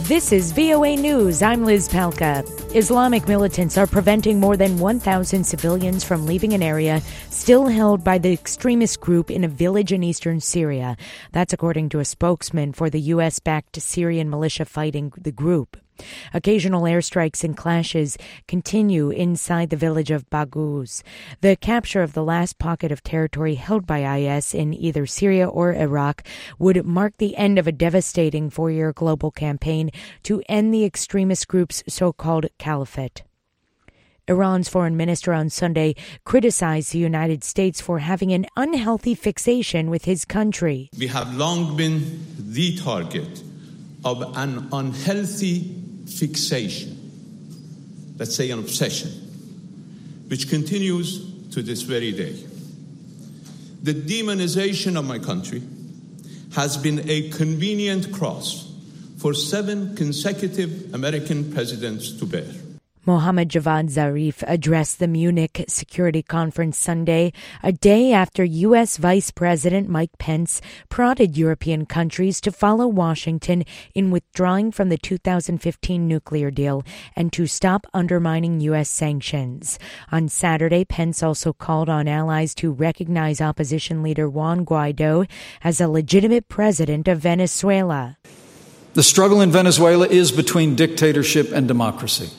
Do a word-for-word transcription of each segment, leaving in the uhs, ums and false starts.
This is V O A News. I'm Liz Palka. Islamic militants are preventing more than one thousand civilians from leaving an area still held by the extremist group in a village in eastern Syria. That's according to a spokesman for the U S-backed Syrian militia fighting the group. Occasional airstrikes and clashes continue inside the village of Baghouz. The capture of the last pocket of territory held by I S in either Syria or Iraq would mark the end of a devastating four-year global campaign to end the extremist group's so-called caliphate. Iran's foreign minister on Sunday criticized the United States for having an unhealthy fixation with his country. We have long been the target of an unhealthy fixation, let's say an obsession, which continues to this very day. The demonization of my country has been a convenient cross for seven consecutive American presidents to bear. Mohammad Javad Zarif addressed the Munich Security Conference Sunday, a day after U S. Vice President Mike Pence prodded European countries to follow Washington in withdrawing from the two thousand fifteen nuclear deal and to stop undermining U S sanctions. On Saturday, Pence also called on allies to recognize opposition leader Juan Guaido as a legitimate president of Venezuela. The struggle in Venezuela is between dictatorship and democracy.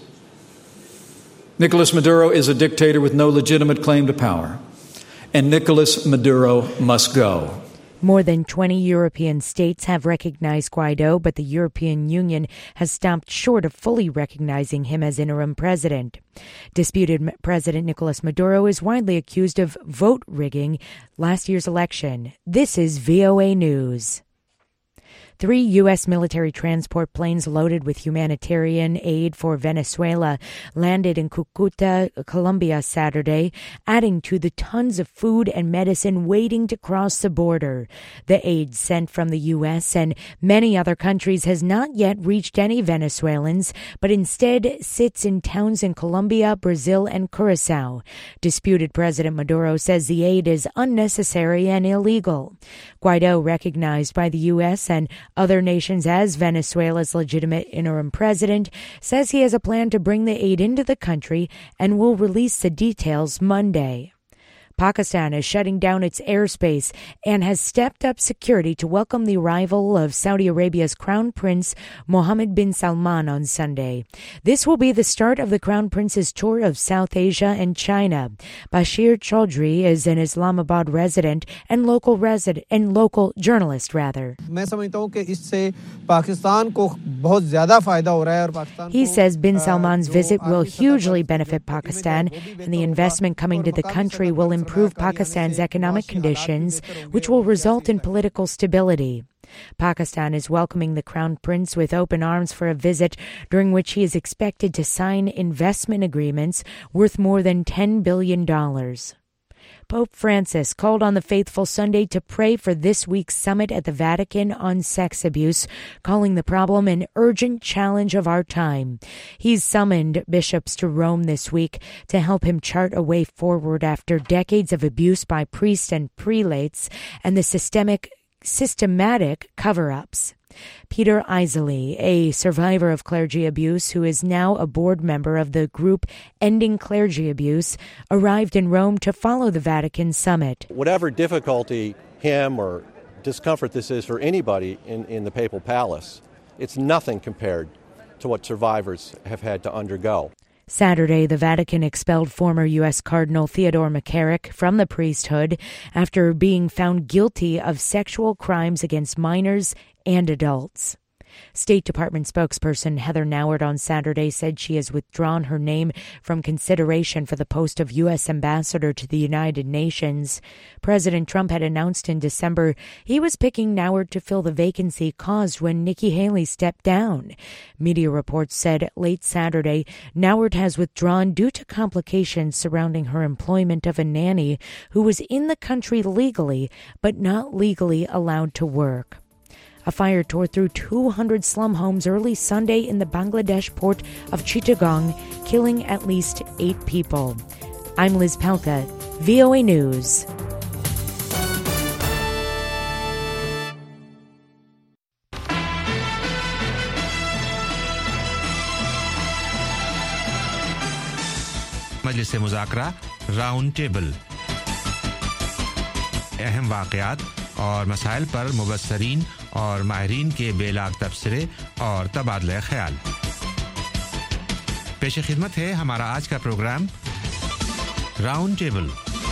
Nicolas Maduro is a dictator with no legitimate claim to power, and Nicolas Maduro must go. More than twenty European states have recognized Guaido, but the European Union has stopped short of fully recognizing him as interim president. Disputed President Nicolas Maduro is widely accused of vote rigging last year's election. This is V O A News. Three U S military transport planes loaded with humanitarian aid for Venezuela landed in Cucuta, Colombia, Saturday, adding to the tons of food and medicine waiting to cross the border. The aid sent from the U S and many other countries has not yet reached any Venezuelans, but instead sits in towns in Colombia, Brazil, and Curacao. Disputed President Maduro says the aid is unnecessary and illegal. Guaido, recognized by the U S and other nations as Venezuela's legitimate interim president, says he has a plan to bring the aid into the country and will release the details Monday. Pakistan is shutting down its airspace and has stepped up security to welcome the arrival of Saudi Arabia's Crown Prince Mohammed bin Salman on Sunday. This will be the start of the Crown Prince's tour of South Asia and China. Bashir Chaudhry is an Islamabad resident and local resident and local journalist rather. He says bin Salman's visit will hugely benefit Pakistan, and the investment coming to the country will improve improve Pakistan's economic conditions, which will result in political stability. Pakistan is welcoming the Crown Prince with open arms for a visit during which he is expected to sign investment agreements worth more than ten billion dollars. Pope Francis called on the faithful Sunday to pray for this week's summit at the Vatican on sex abuse, calling the problem an urgent challenge of our time. He's summoned bishops to Rome this week to help him chart a way forward after decades of abuse by priests and prelates and the systemic, systematic cover-ups. Peter Isley, a survivor of clergy abuse who is now a board member of the group Ending Clergy Abuse, arrived in Rome to follow the Vatican summit. Whatever difficulty, him, or discomfort this is for anybody in, in the papal palace, it's nothing compared to what survivors have had to undergo. Saturday, the Vatican expelled former U S Cardinal Theodore McCarrick from the priesthood after being found guilty of sexual crimes against minors and adults. State Department spokesperson Heather Nauert on Saturday said she has withdrawn her name from consideration for the post of U S ambassador to the United Nations. President Trump had announced in December he was picking Nauert to fill the vacancy caused when Nikki Haley stepped down. Media reports said late Saturday Nauert has withdrawn due to complications surrounding her employment of a nanny who was in the country legally but not legally allowed to work. A fire tore through two hundred slum homes early Sunday in the Bangladesh port of Chittagong, killing at least eight people. I'm Liz Palka, V O A News. मजलिस मुज़ाकरा round table, अहम वाक़यात और मसाइल पर मुबस्सरीन और माहिरीन के बेलाग तबसरे और तबादला ख्याल। पेश खिदमत है हमारा आज का program round table.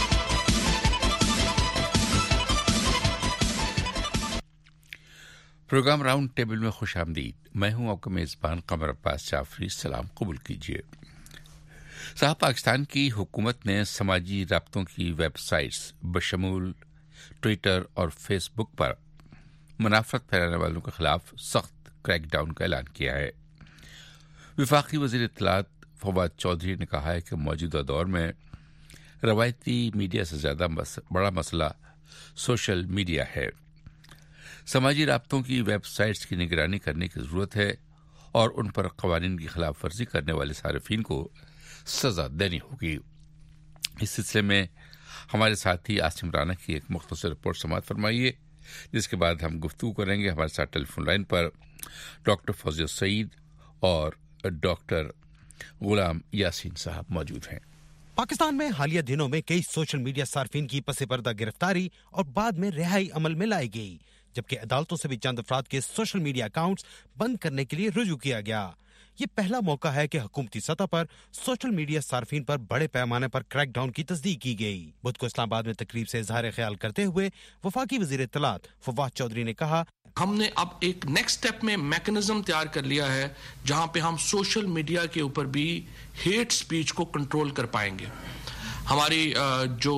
Program round table में खुश आमदीद। मैं हूं आपका मेज़बान कमर अब्बास जाफरी। सलाम कबूल कीजिए। साहब, पाकिस्तान की हुकूमत ने समाजी राब्तों की वेबसाइट्स बशमूल ट्विटर और फेसबुक पर मुनाफरत फैलाने वालों के खिलाफ सख्त क्रैकडाउन का ऐलान किया है। वफाकी वज़ीर इत्तलात फवाद चौधरी ने कहा है कि मौजूदा दौर में रवायती मीडिया से ज़्यादा मस, बड़ा मसला सोशल मीडिया है। समाजी राब्तों की वेबसाइट्स की निगरानी करने की ज़रूरत है और उन पर क़वानीन की खिलाफ वर्जी करने वाले सारिफीन को सज़ा देनी होगी। इस सिलसिले में हमारे साथी आसिम राना की एक मुख्तसर रिपोर्ट समाअत फरमाइए, जिसके बाद हम गुफ्तगू करेंगे। हमारे साथ टेलीफोन लाइन पर डॉक्टर फौजिया सईद और डॉक्टर गुलाम यासीन साहब मौजूद हैं। पाकिस्तान में हालिया दिनों में कई सोशल मीडिया सार्फिन की पसे पर्दा गिरफ्तारी और बाद में रिहाई अमल में लाई गई, जबकि अदालतों से भी चंद अफराद के सोशल मीडिया अकाउंट्स बंद करने के लिए रुजू किया गया। ये पहला मौका है कि हुकूमती सतह पर सोशल मीडिया सार्फिन पर बड़े पैमाने पर क्रैकडाउन की तस्दीक की गई। बुध को इस्लामाबाद में तकरीब से इजहार ख्याल करते हुए वफाकी वजीर इत्तलात फवाद चौधरी ने कहा, हमने अब एक नेक्स्ट स्टेप में मैकेनिज्म तैयार कर लिया है जहां पे हम सोशल मीडिया के ऊपर भी हेट स्पीच को कंट्रोल कर पाएंगे। हमारी जो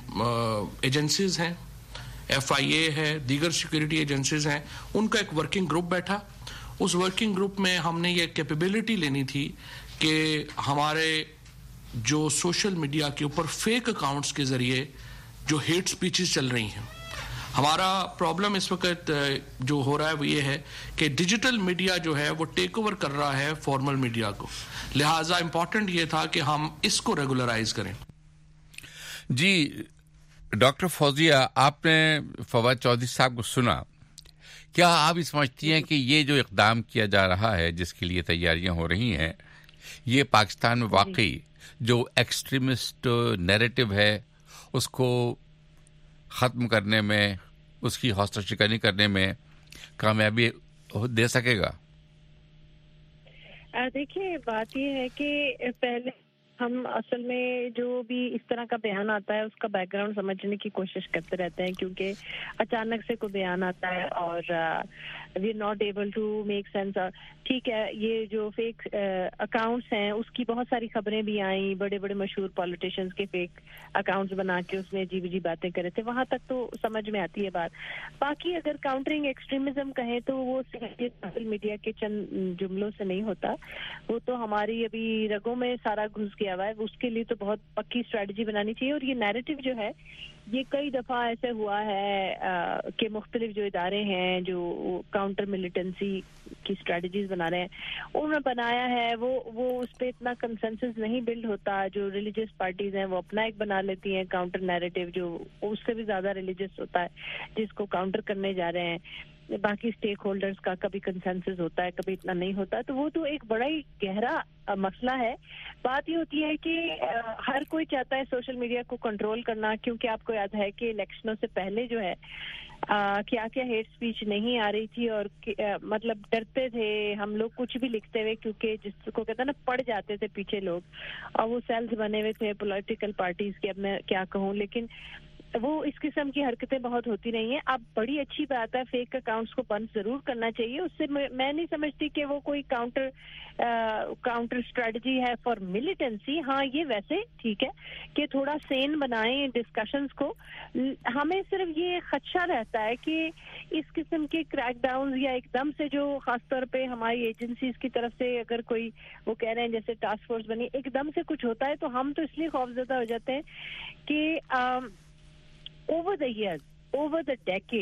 एजेंसीज हैं, एफ आई ए है, दीगर सिक्योरिटी एजेंसीज हैं, उनका एक वर्किंग ग्रुप बैठा। उस वर्किंग ग्रुप में हमने ये कैपेबिलिटी लेनी थी कि हमारे जो सोशल मीडिया के ऊपर फेक अकाउंट्स के जरिए जो हेट स्पीचेस चल रही हैं, हमारा प्रॉब्लम इस वक्त जो हो रहा है वो ये है कि डिजिटल मीडिया जो है वो टेक ओवर कर रहा है फॉर्मल मीडिया को। लिहाजा इम्पोर्टेंट ये था कि हम इसको रेगुलराइज करें। जी डॉक्टर फौजिया, आपने फवाद चौधरी साहब को सुना। क्या आप समझती हैं कि ये जो इक़दाम किया जा रहा है, जिसके लिए तैयारियां हो रही हैं, ये पाकिस्तान में वाकई जो एक्सट्रीमिस्ट नैरेटिव है उसको ख़त्म करने में, उसकी हौसला शिकनी करने में कामयाबी दे सकेगा? देखिए, बात ये है कि पहले हम असल में जो भी इस तरह का बयान आता है उसका बैकग्राउंड समझने की कोशिश करते रहते हैं, क्योंकि अचानक से कोई बयान आता है और we are not able to make sense. ठीक है, ये जो फेक अकाउंट्स हैं उसकी बहुत सारी खबरें भी आई, बड़े बड़े मशहूर पॉलिटिशियंस के फेक अकाउंट्स बना के उसमें अजीब अजीब बातें करे थे, वहां तक तो समझ में आती है बात। बाकी अगर काउंटरिंग एक्सट्रीमिज्म कहें तो वो सोशल मीडिया के चंद जुमलों से नहीं होता, वो तो हमारी अभी रगों में सारा घुस गया हुआ है। उसके लिए तो बहुत पक्की स्ट्रेटजी बनानी चाहिए। और ये नैरेटिव जो है ये कई दफा ऐसे हुआ है कि मुख्तलिफ जो इदारे हैं जो काउंटर मिलिटेंसी की स्ट्रेटजीज बना रहे हैं, उन्होंने बनाया है, वो वो उस पर इतना कंसेंसस नहीं बिल्ड होता। जो रिलीजियस पार्टीज हैं वो अपना एक बना लेती हैं काउंटर नैरेटिव जो उससे भी ज्यादा रिलीजियस होता है, जिसको काउंटर करने जा रहे हैं। बाकी स्टेक होल्डर्स का कभी कंसेंसस होता है, कभी इतना नहीं होता। तो वो तो एक बड़ा ही गहरा मसला है। बात ये होती है कि हर कोई चाहता है सोशल मीडिया को कंट्रोल करना, क्योंकि आपको याद है कि इलेक्शनों से पहले जो है आ, क्या क्या हेट स्पीच नहीं आ रही थी और आ, मतलब डरते थे हम लोग कुछ भी लिखते हुए, क्योंकि जिसको कहते हैं ना पड़ जाते थे पीछे लोग, और वो सेल्स बने हुए थे पॉलिटिकल पार्टीज के। अब मैं क्या कहूँ, लेकिन वो इस किस्म की हरकतें बहुत होती नहीं है। अब बड़ी अच्छी बात है, फेक अकाउंट्स को बंद जरूर करना चाहिए। उससे मैं नहीं समझती कि वो कोई काउंटर काउंटर स्ट्रेटजी है फॉर मिलिटेंसी। हाँ, ये वैसे ठीक है कि थोड़ा सेन बनाएं डिस्कशंस को। हमें सिर्फ ये खदशा रहता है कि इस किस्म के क्रैकडाउन या एकदम से जो खासतौर पे हमारी एजेंसीज की तरफ से अगर कोई वो कह रहे हैं जैसे टास्क फोर्स बनी, एकदम से कुछ होता है तो हम तो इसलिए खौफजदा हो जाते हैं कि uh, over the years, over the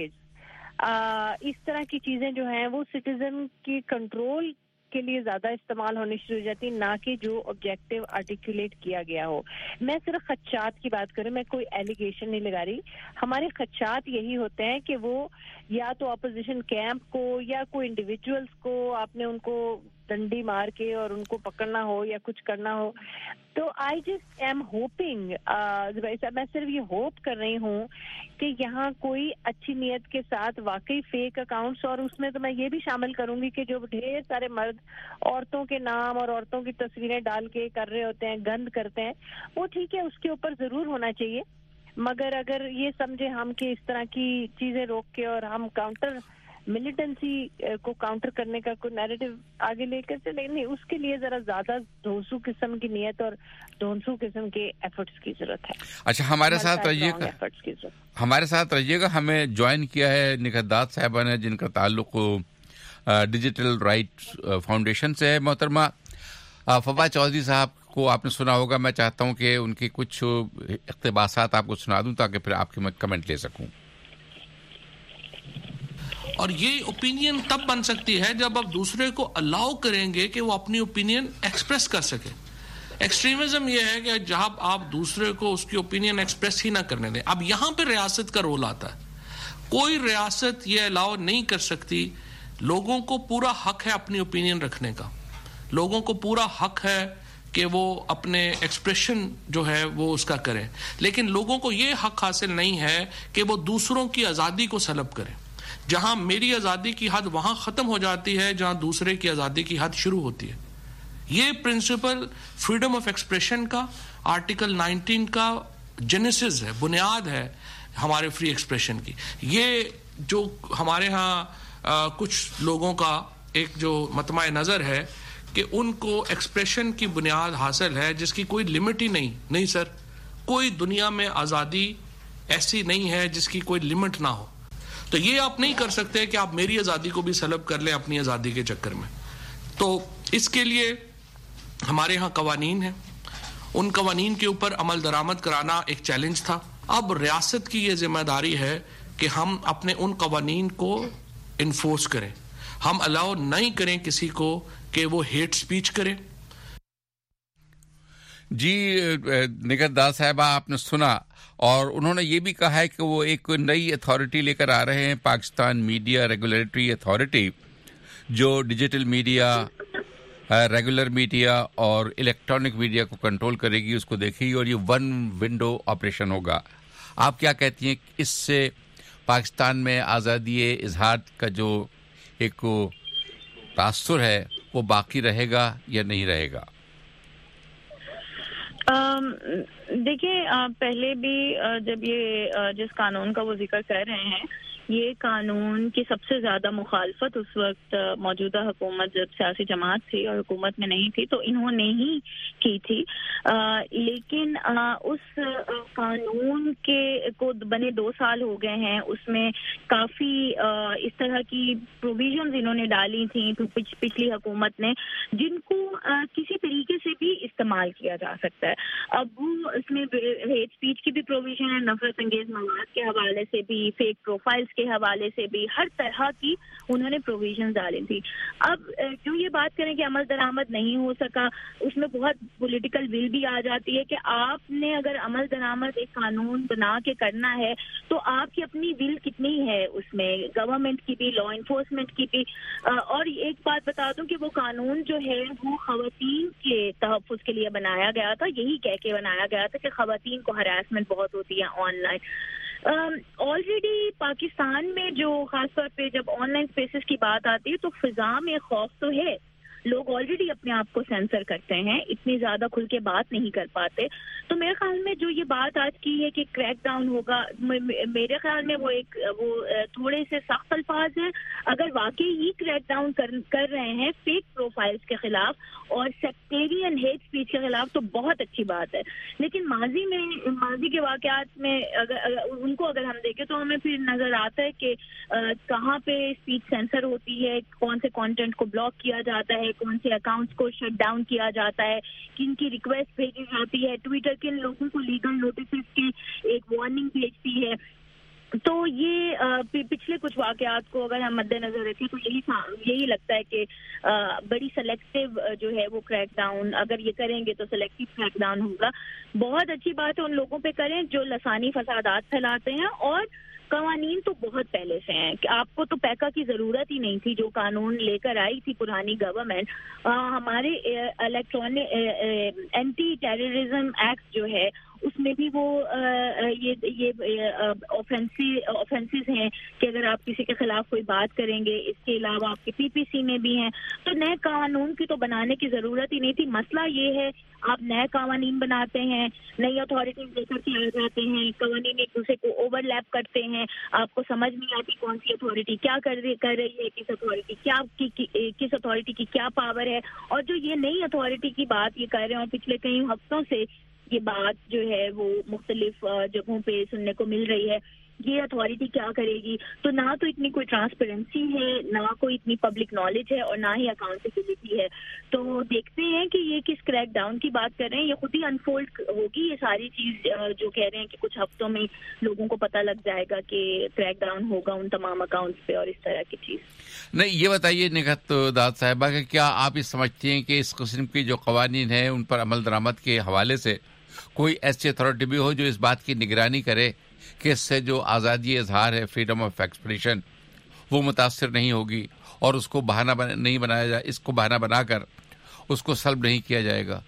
decades इस तरह की चीजें जो हैं वो सिटीजन की कंट्रोल के लिए ज्यादा इस्तेमाल होनी शुरू हो जाती, ना कि जो ऑब्जेक्टिव आर्टिकुलेट किया गया हो। मैं सिर्फ खदशात की बात करूं, मैं कोई एलिगेशन नहीं लगा रही। हमारे खदशात यही होते हैं कि वो या तो अपोजिशन कैंप को या कोई इंडिविजुअल्स को आपने उनको ڈنڈی مار کے اور ان کو پکڑنا ہو یا کچھ کرنا ہو. تو آئی جسٹ ایم ہوپنگ, میں صرف یہ ہوپ کر رہی ہوں کہ یہاں کوئی اچھی نیت کے ساتھ واقعی فیک اکاؤنٹس, اور اس میں تو میں یہ بھی شامل کروں گی کہ جو ڈھیر سارے مرد عورتوں کے نام اور عورتوں کی تصویریں ڈال کے کر رہے ہوتے ہیں, گند کرتے ہیں, وہ ٹھیک ہے, اس کے اوپر ضرور ہونا چاہیے. مگر اگر یہ سمجھے ہم کہ اس طرح کی چیزیں روک کے اور ہم کاؤنٹر ملیٹنسی کو کاؤنٹر کرنے کا کوئی نیریٹو آگے لے کر چلے, نہیں, اس کے لیے ذرا زیادہ دھونسو قسم کی نیت اور دھونسو قسم کے ایفرٹس کی ضرورت ہے. اچھا, ہمارے ساتھ رہیے گا, ہمارے ساتھ رہیے گا. ہمیں جوائن کیا ہے نگہداد صاحبہ نے, جن کا تعلق ڈیجیٹل رائٹ فاؤنڈیشن سے ہے. محترمہ فواد چودھری صاحب کو آپ نے سنا ہوگا, میں چاہتا ہوں کہ ان کے کچھ اقتباسات آپ کو سنا دوں تاکہ پھر آپ کے میں کمنٹ لے سکوں. اور یہ اوپینین تب بن سکتی ہے جب آپ دوسرے کو الاؤ کریں گے کہ وہ اپنی اوپینین ایکسپریس کر سکے. ایکسٹریمزم یہ ہے کہ جہاں آپ دوسرے کو اس کی اوپینین ایکسپریس ہی نہ کرنے دیں. اب یہاں پہ ریاست کا رول آتا ہے. کوئی ریاست یہ الاؤ نہیں کر سکتی. لوگوں کو پورا حق ہے اپنی اوپینین رکھنے کا, لوگوں کو پورا حق ہے کہ وہ اپنے ایکسپریشن جو ہے وہ اس کا کریں, لیکن لوگوں کو یہ حق حاصل نہیں ہے کہ وہ دوسروں کی آزادی کو سلب کریں. جہاں میری آزادی کی حد وہاں ختم ہو جاتی ہے جہاں دوسرے کی آزادی کی حد شروع ہوتی ہے. یہ پرنسپل فریڈم آف ایکسپریشن کا آرٹیکل نائنٹین کا جینیسس ہے, بنیاد ہے ہمارے فری ایکسپریشن کی. یہ جو ہمارے ہاں کچھ لوگوں کا ایک جو مطمع نظر ہے کہ ان کو ایکسپریشن کی بنیاد حاصل ہے جس کی کوئی لمٹ ہی نہیں. نہیں سر, کوئی دنیا میں آزادی ایسی نہیں ہے جس کی کوئی لمٹ نہ ہو. تو یہ آپ نہیں کر سکتے کہ آپ میری آزادی کو بھی سلب کر لیں اپنی آزادی کے چکر میں. تو اس کے لیے ہمارے ہاں قوانین ہیں, ان قوانین کے اوپر عمل درآمد کرانا ایک چیلنج تھا. اب ریاست کی یہ ذمہ داری ہے کہ ہم اپنے ان قوانین کو انفورس کریں. ہم الاؤ نہیں کریں کسی کو کہ وہ ہیٹ سپیچ کرے. جی نگہداد صاحبہ, آپ نے سنا, اور انہوں نے یہ بھی کہا ہے کہ وہ ایک نئی اتھارٹی لے کر آ رہے ہیں, پاکستان میڈیا ریگولیٹری اتھارٹی, جو ڈیجیٹل میڈیا, ریگولر میڈیا اور الیکٹرانک میڈیا کو کنٹرول کرے گی, اس کو دیکھے گی, اور یہ ون ونڈو آپریشن ہوگا. آپ کیا کہتی ہیں, اس سے پاکستان میں آزادی اظہار کا جو ایک تاثر ہے وہ باقی رہے گا یا نہیں رہے گا؟ دیکھیے, پہلے بھی جب یہ جس قانون کا وہ ذکر کر رہے ہیں, یہ قانون کی سب سے زیادہ مخالفت اس وقت موجودہ حکومت جب سیاسی جماعت تھی اور حکومت میں نہیں تھی تو انہوں نے ہی کی تھی. آ, لیکن آ, اس قانون کے کو بنے دو سال ہو گئے ہیں, اس میں کافی آ, اس طرح کی پروویژنز انہوں نے ڈالی تھیں پچ, پچھلی حکومت نے, جن کو آ, کسی طریقے سے بھی استعمال کیا جا سکتا ہے. اب وہ اس میں ہیٹ اسپیچ کی بھی پروویژن ہے, نفرت انگیز مواد کے حوالے سے بھی, فیک پروفائلز کے حوالے سے بھی, ہر طرح کی انہوں نے پروویژن ڈالی تھی. اب جو یہ بات کریں کہ عمل درآمد نہیں ہو سکا, اس میں بہت پولیٹیکل ول بھی آ جاتی ہے کہ آپ نے اگر عمل درآمد ایک قانون بنا کے کرنا ہے تو آپ کی اپنی ول کتنی ہے اس میں, گورنمنٹ کی بھی, لا انفورسمنٹ کی بھی. اور ایک بات بتا دوں کہ وہ قانون جو ہے وہ خواتین کے تحفظ کے لیے بنایا گیا تھا, یہی کہہ کے بنایا گیا تھا کہ خواتین کو ہراسمنٹ بہت ہوتی ہے online. Already uh, Pakistan میں جو خاص طور پہ جب آن لائن اسپیسز کی بات آتی ہے تو فضا میں خوف تو ہے, لوگ آلریڈی اپنے آپ کو سینسر کرتے ہیں, اتنی زیادہ کھل کے بات نہیں کر پاتے. تو میرے خیال میں جو یہ بات آج کی ہے کہ کریک ڈاؤن ہوگا, میرے خیال میں وہ ایک وہ تھوڑے سے سخت الفاظ ہیں. اگر واقعی ہی کریک ڈاؤن کر رہے ہیں فیک پروفائلز کے خلاف اور سیکٹیرین ہیٹ اسپیچ کے خلاف تو بہت اچھی بات ہے. لیکن ماضی میں ماضی کے واقعات میں اگر, اگر ان کو اگر ہم دیکھیں تو ہمیں پھر نظر آتا ہے کہ کہاں پہ اسپیچ سینسر ہوتی ہے, کون سے کانٹینٹ کو بلاک کیا جاتا ہے, کون سے اکاؤنٹس کو شٹ ڈاؤن کیا جاتا ہے, کن کی ریکویسٹ بھیجی جاتی ہے, ٹویٹر کن لوگوں کو لیگل نوٹسز کی ایک وارننگ بھیجتی ہے. تو یہ پچھلے کچھ واقعات کو اگر ہم مد نظر رکھیں تو یہی یہی لگتا ہے کہ بڑی سلیکٹیو جو ہے وہ کریک ڈاؤن اگر یہ کریں گے تو سلیکٹیو کریک ڈاؤن ہوگا. بہت اچھی بات ہے ان لوگوں پہ کریں جو لسانی فسادات پھیلاتے ہیں, اور قوانین تو بہت پہلے سے ہیں. آپ کو تو پیکا کی ضرورت ہی نہیں تھی. جو قانون لے کر آئی تھی پرانی گورنمنٹ, ہمارے الیکٹرانک اینٹی ٹیررزم ایکٹ جو ہے اس میں بھی وہ یہ یہ آفینسز ہیں کہ اگر آپ کسی کے خلاف کوئی بات کریں گے. اس کے علاوہ آپ کے پی پی سی میں بھی ہیں. تو نئے قانون کی تو بنانے کی ضرورت ہی نہیں تھی. مسئلہ یہ ہے آپ نئے قوانین بناتے ہیں, نئی اتھارٹیز لے کر کے آ جاتے ہیں, قوانین ایک دوسرے کو اوور لیپ کرتے ہیں, آپ کو سمجھ نہیں آتی کون سی اتھارٹی کیا کر رہی کر رہی ہے, کس اتھارٹی کیا کس اتھارٹی کی کیا پاور ہے. اور جو یہ نئی اتھارٹی کی بات یہ کر رہے ہیں, اور پچھلے کئی ہفتوں سے یہ بات جو ہے وہ مختلف جگہوں پہ سننے کو مل رہی ہے, یہ اتھارٹی کیا کرے گی. تو نہ تو اتنی کوئی ٹرانسپیرنسی ہے, نہ کوئی اتنی پبلک نالج ہے, اور نہ ہی اکاؤنٹیبلٹی ہے. تو دیکھتے ہیں کہ یہ کس کریک ڈاؤن کی بات کر رہے ہیں. یہ خود ہی انفولڈ ہوگی یہ ساری چیز, جو کہہ رہے ہیں کہ کچھ ہفتوں میں لوگوں کو پتہ لگ جائے گا کہ کریک ڈاؤن ہوگا ان تمام اکاؤنٹس پہ اور اس طرح کی چیز. نہیں, یہ بتائیے نگہت داد صاحبہ کہ کیا آپ اس سمجھتے ہیں کہ اس قسم کی جو قوانین ہیں ان پر عمل درآمد کے حوالے سے کوئی ایسی اتھارٹی بھی ہو جو اس بات کی نگرانی کرے کہ اس سے جو آزادی اظہار ہے, فریڈم آف ایکسپریشن, وہ متاثر نہیں ہوگی اور اس کو بہانہ بنا نہیں بنایا جائے, اس کو بہانہ بنا کر اس کو سلب نہیں کیا جائے گا؟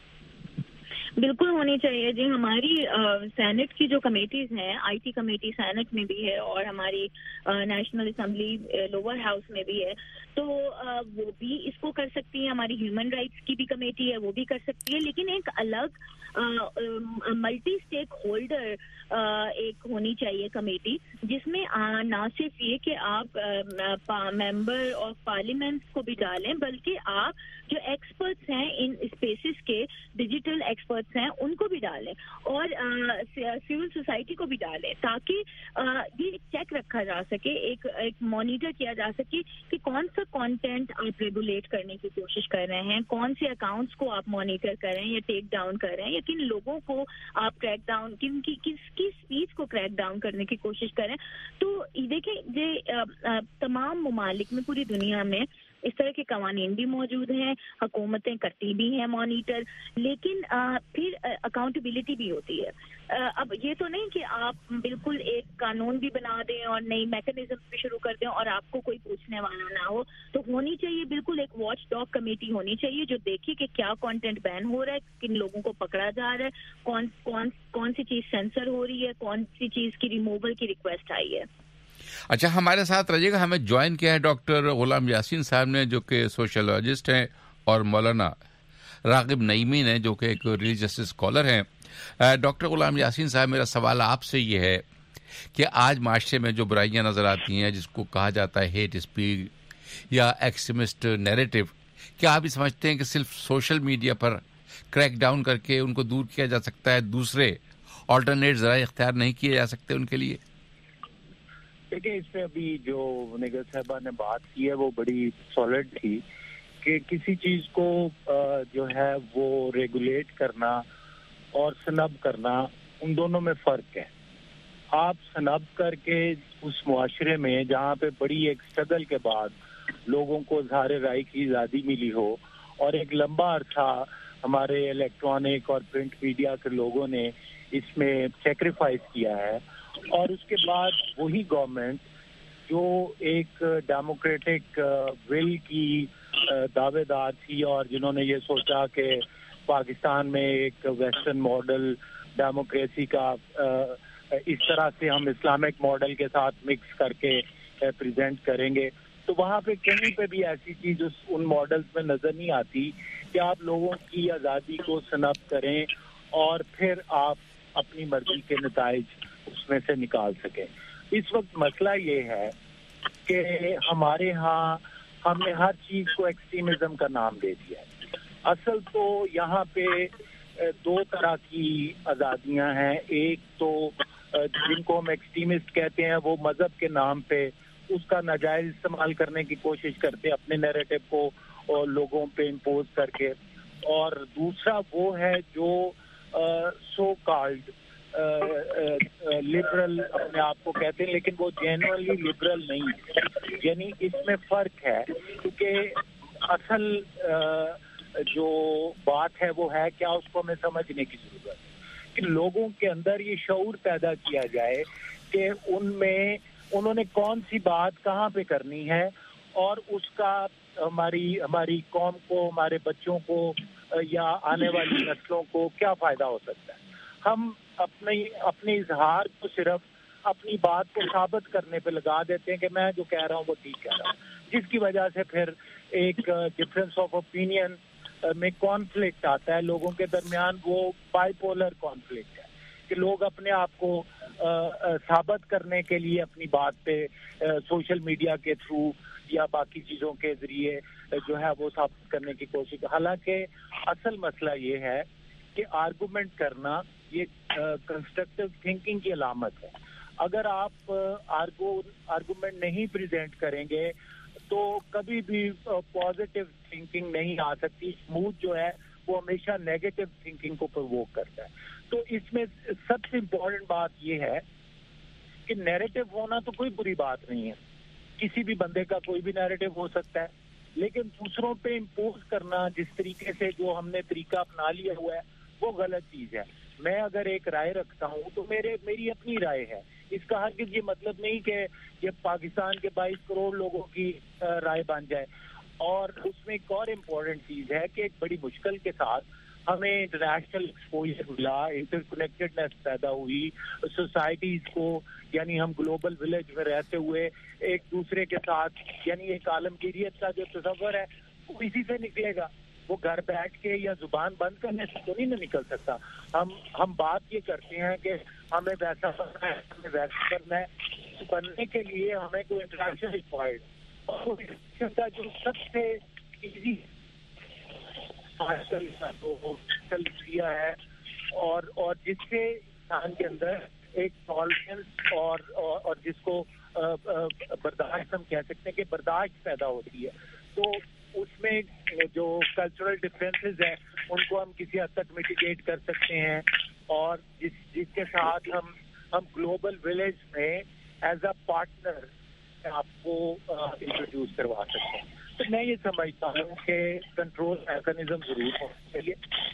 بالکل ہونی چاہیے جی. ہماری سینٹ کی جو کمیٹیز ہیں, آئی ٹی کمیٹی سینٹ میں بھی ہے اور ہماری نیشنل اسمبلی لوور ہاؤس میں بھی ہے, تو وہ بھی اس کو کر سکتی ہیں. ہماری ہیومن رائٹس کی بھی کمیٹی ہے, وہ بھی کر سکتی ہے. لیکن ایک الگ ملٹی اسٹیک ہولڈر ایک ہونی چاہیے کمیٹی, جس میں نہ صرف یہ کہ آپ ممبر آف پارلیمنٹ کو بھی ڈالیں, بلکہ آپ جو ایکسپرٹس ہیں ان اسپیسز کے, ڈیجیٹل ایکسپرٹس ہیں, ان کو بھی ڈالیں, اور سول سوسائٹی کو بھی ڈالیں, تاکہ یہ چیک رکھا جا سکے, ایک ایک مانیٹر کیا جا سکے کہ کون سا کانٹینٹ آپ ریگولیٹ کرنے کی کوشش کر رہے ہیں, کون سے اکاؤنٹس کو آپ مانیٹر کر رہے ہیں یا ٹیک ڈاؤن کر رہے ہیں, یا کن لوگوں کو آپ کریک ڈاؤن, کن کی کس کی اسپیچ کو کریک ڈاؤن کرنے کی کوشش کریں. تو دیکھیں یہ تمام ممالک میں, پوری دنیا میں اس طرح کے قوانین بھی موجود ہیں, حکومتیں کرتی بھی ہیں مانیٹر, لیکن پھر اکاؤنٹیبلٹی بھی ہوتی ہے. اب یہ تو نہیں کہ آپ بالکل ایک قانون بھی بنا دیں اور نئی میکینزم بھی شروع کر دیں اور آپ کو کوئی پوچھنے والا نہ ہو. تو ہونی چاہیے بالکل ایک واچ ڈاگ کمیٹی ہونی چاہیے جو دیکھے کہ کیا کانٹینٹ بین ہو رہا ہے, کن لوگوں کو پکڑا جا رہا ہے, کون کون کون سی چیز سینسر ہو رہی ہے, کون سی چیز کی ریموول کی ریکویسٹ آئی ہے. اچھا, ہمارے ساتھ رہیے گا. ہمیں جوائن کیا ہے ڈاکٹر غلام یاسین صاحب نے, جو کہ سوشولوجسٹ ہیں, اور مولانا راغب نعیمی نے, جو کہ ایک ریلیجیس اسکالر ہیں. ڈاکٹر غلام یاسین صاحب, میرا سوال آپ سے یہ ہے کہ آج معاشرے میں جو برائیاں نظر آتی ہیں, جس کو کہا جاتا ہے ہیٹ اسپیچ یا ایکسٹریمسٹ نیریٹو, کیا آپ یہ سمجھتے ہیں کہ صرف سوشل میڈیا پر کریک ڈاؤن کر کے ان کو دور کیا جا سکتا ہے, دوسرے آلٹرنیٹ ذرائع اختیار نہیں کیے جا سکتے ان کے لیے؟ دیکھیں, اس پہ ابھی جو نگر صاحبہ نے بات کی ہے وہ بڑی سالڈ تھی کہ کسی چیز کو جو ہے وہ ریگولیٹ کرنا اور سنب کرنا, ان دونوں میں فرق ہے. آپ سنب کر کے اس معاشرے میں جہاں پہ بڑی ایک اسٹرگل کے بعد لوگوں کو اظہار رائے کی آزادی ملی ہو, اور ایک لمبا عرصہ ہمارے الیکٹرانک اور پرنٹ میڈیا کے لوگوں نے اس میں سیکریفائس کیا ہے, اور اس کے بعد وہی گورنمنٹ جو ایک ڈیموکریٹک ول کی دعوے دار تھی, اور جنہوں نے یہ سوچا کہ پاکستان میں ایک ویسٹرن ماڈل ڈیموکریسی کا اس طرح سے ہم اسلامک ماڈل کے ساتھ مکس کر کے پریزنٹ کریں گے, تو وہاں پہ کہیں پہ بھی ایسی چیز اس ان ماڈلز میں نظر نہیں آتی کہ آپ لوگوں کی آزادی کو سنب کریں اور پھر آپ اپنی مرضی کے نتائج اس میں سے نکال سکیں. اس وقت مسئلہ یہ ہے کہ ہمارے ہاں ہم نے ہر چیز کو ایکسٹریمزم کا نام دے دیا ہے. اصل تو یہاں پہ دو طرح کی آزادیاں ہیں. ایک تو جن کو ہم ایکسٹریمسٹ کہتے ہیں, وہ مذہب کے نام پہ اس کا ناجائز استعمال کرنے کی کوشش کرتے اپنے نیریٹو کو اور لوگوں پہ امپوز کر کے, اور دوسرا وہ ہے جو سو کالڈ لبرل اپنے آپ کو کہتے ہیں, لیکن وہ جینوئنلی لبرل نہیں ہے. یعنی اس میں فرق ہے, کیونکہ اصل جو بات ہے وہ ہے کیا, اس کو ہمیں سمجھنے کی ضرورت ہے کہ لوگوں کے اندر یہ شعور پیدا کیا جائے کہ ان میں انہوں نے کون سی بات کہاں پہ کرنی ہے اور اس کا ہماری ہماری قوم کو, ہمارے بچوں کو یا آنے والی نسلوں کو کیا فائدہ ہو سکتا ہے. ہم اپنے اپنے اظہار کو صرف اپنی بات کو ثابت کرنے پہ لگا دیتے ہیں کہ میں جو کہہ رہا ہوں وہ ٹھیک کہہ رہا ہوں, جس کی وجہ سے پھر ایک ڈفرینس آف اوپینین میں کانفلکٹ آتا ہے لوگوں کے درمیان. وہ بائی پولر کانفلکٹ ہے کہ لوگ اپنے آپ کو ثابت کرنے کے لیے اپنی بات پہ سوشل میڈیا کے تھرو یا باقی چیزوں کے ذریعے جو ہے وہ ثابت کرنے کی کوشش. حالانکہ اصل مسئلہ یہ ہے کہ آرگومنٹ کرنا یہ کنسٹرکٹیو تھنکنگ کی علامت ہے. اگر آپ آرگو آرگومنٹ نہیں پریزنٹ کریں گے تو کبھی بھی پازیٹیو تھنکنگ نہیں آ سکتی. موڈ جو ہے وہ ہمیشہ نیگیٹو تھنکنگ کو پرووک کرتا ہے. تو اس میں سب سے امپورٹنٹ بات یہ ہے کہ نیریٹو ہونا تو کوئی بری بات نہیں ہے, کسی بھی بندے کا کوئی بھی نیریٹو ہو سکتا ہے, لیکن دوسروں پہ امپوز کرنا جس طریقے سے جو ہم نے طریقہ اپنا لیا ہوا ہے وہ غلط چیز ہے. میں اگر ایک رائے رکھتا ہوں تو میرے میری اپنی رائے ہے. اس کا ہرگز یہ مطلب نہیں کہ یہ پاکستان کے بائیس کروڑ لوگوں کی رائے بن جائے. اور اس میں ایک اور امپورٹنٹ چیز ہے کہ ایک بڑی مشکل کے ساتھ ہمیں انٹرنیشنل ایکسپوجر ملا, انٹر کنیکٹڈنیس پیدا ہوئی سوسائٹیز کو, یعنی ہم گلوبل ولیج میں رہتے ہوئے ایک دوسرے کے ساتھ, یعنی ایک عالمگیریت کا جو تصور ہے وہ اسی سے نکلے گا. وہ گھر بیٹھ کے یا زبان بند کرنے سے تو نہیں نکل سکتا. ہم ہم بات یہ کرتے ہیں کہ ہمیں ویسا کرنا ہے, ہمیں ویسا کرنا ہے. بننے کے لیے ہمیں کوئی انٹریکشن ریکوائرڈ, اور کا جو سب سے ایزی آج کل کیا ہے اور اور جس سے انسان کے اندر ایک ٹالرنس اور اور جس کو برداشت ہم کہہ سکتے ہیں کہ برداشت پیدا ہوتی ہے. تو اس میں جو کلچرل ڈفرینسز ہیں ان کو ہم کسی حد تک میٹیگیٹ کر سکتے ہیں, اور جس جس کے ساتھ ہم ہم گلوبل ولیج میں ایز اے پارٹنر آپ کو انٹروڈیوس کروا سکتے ہیں. تو میں یہ سمجھتا ہوں کہ کنٹرول میکانزم ضرور ہونا چاہیے.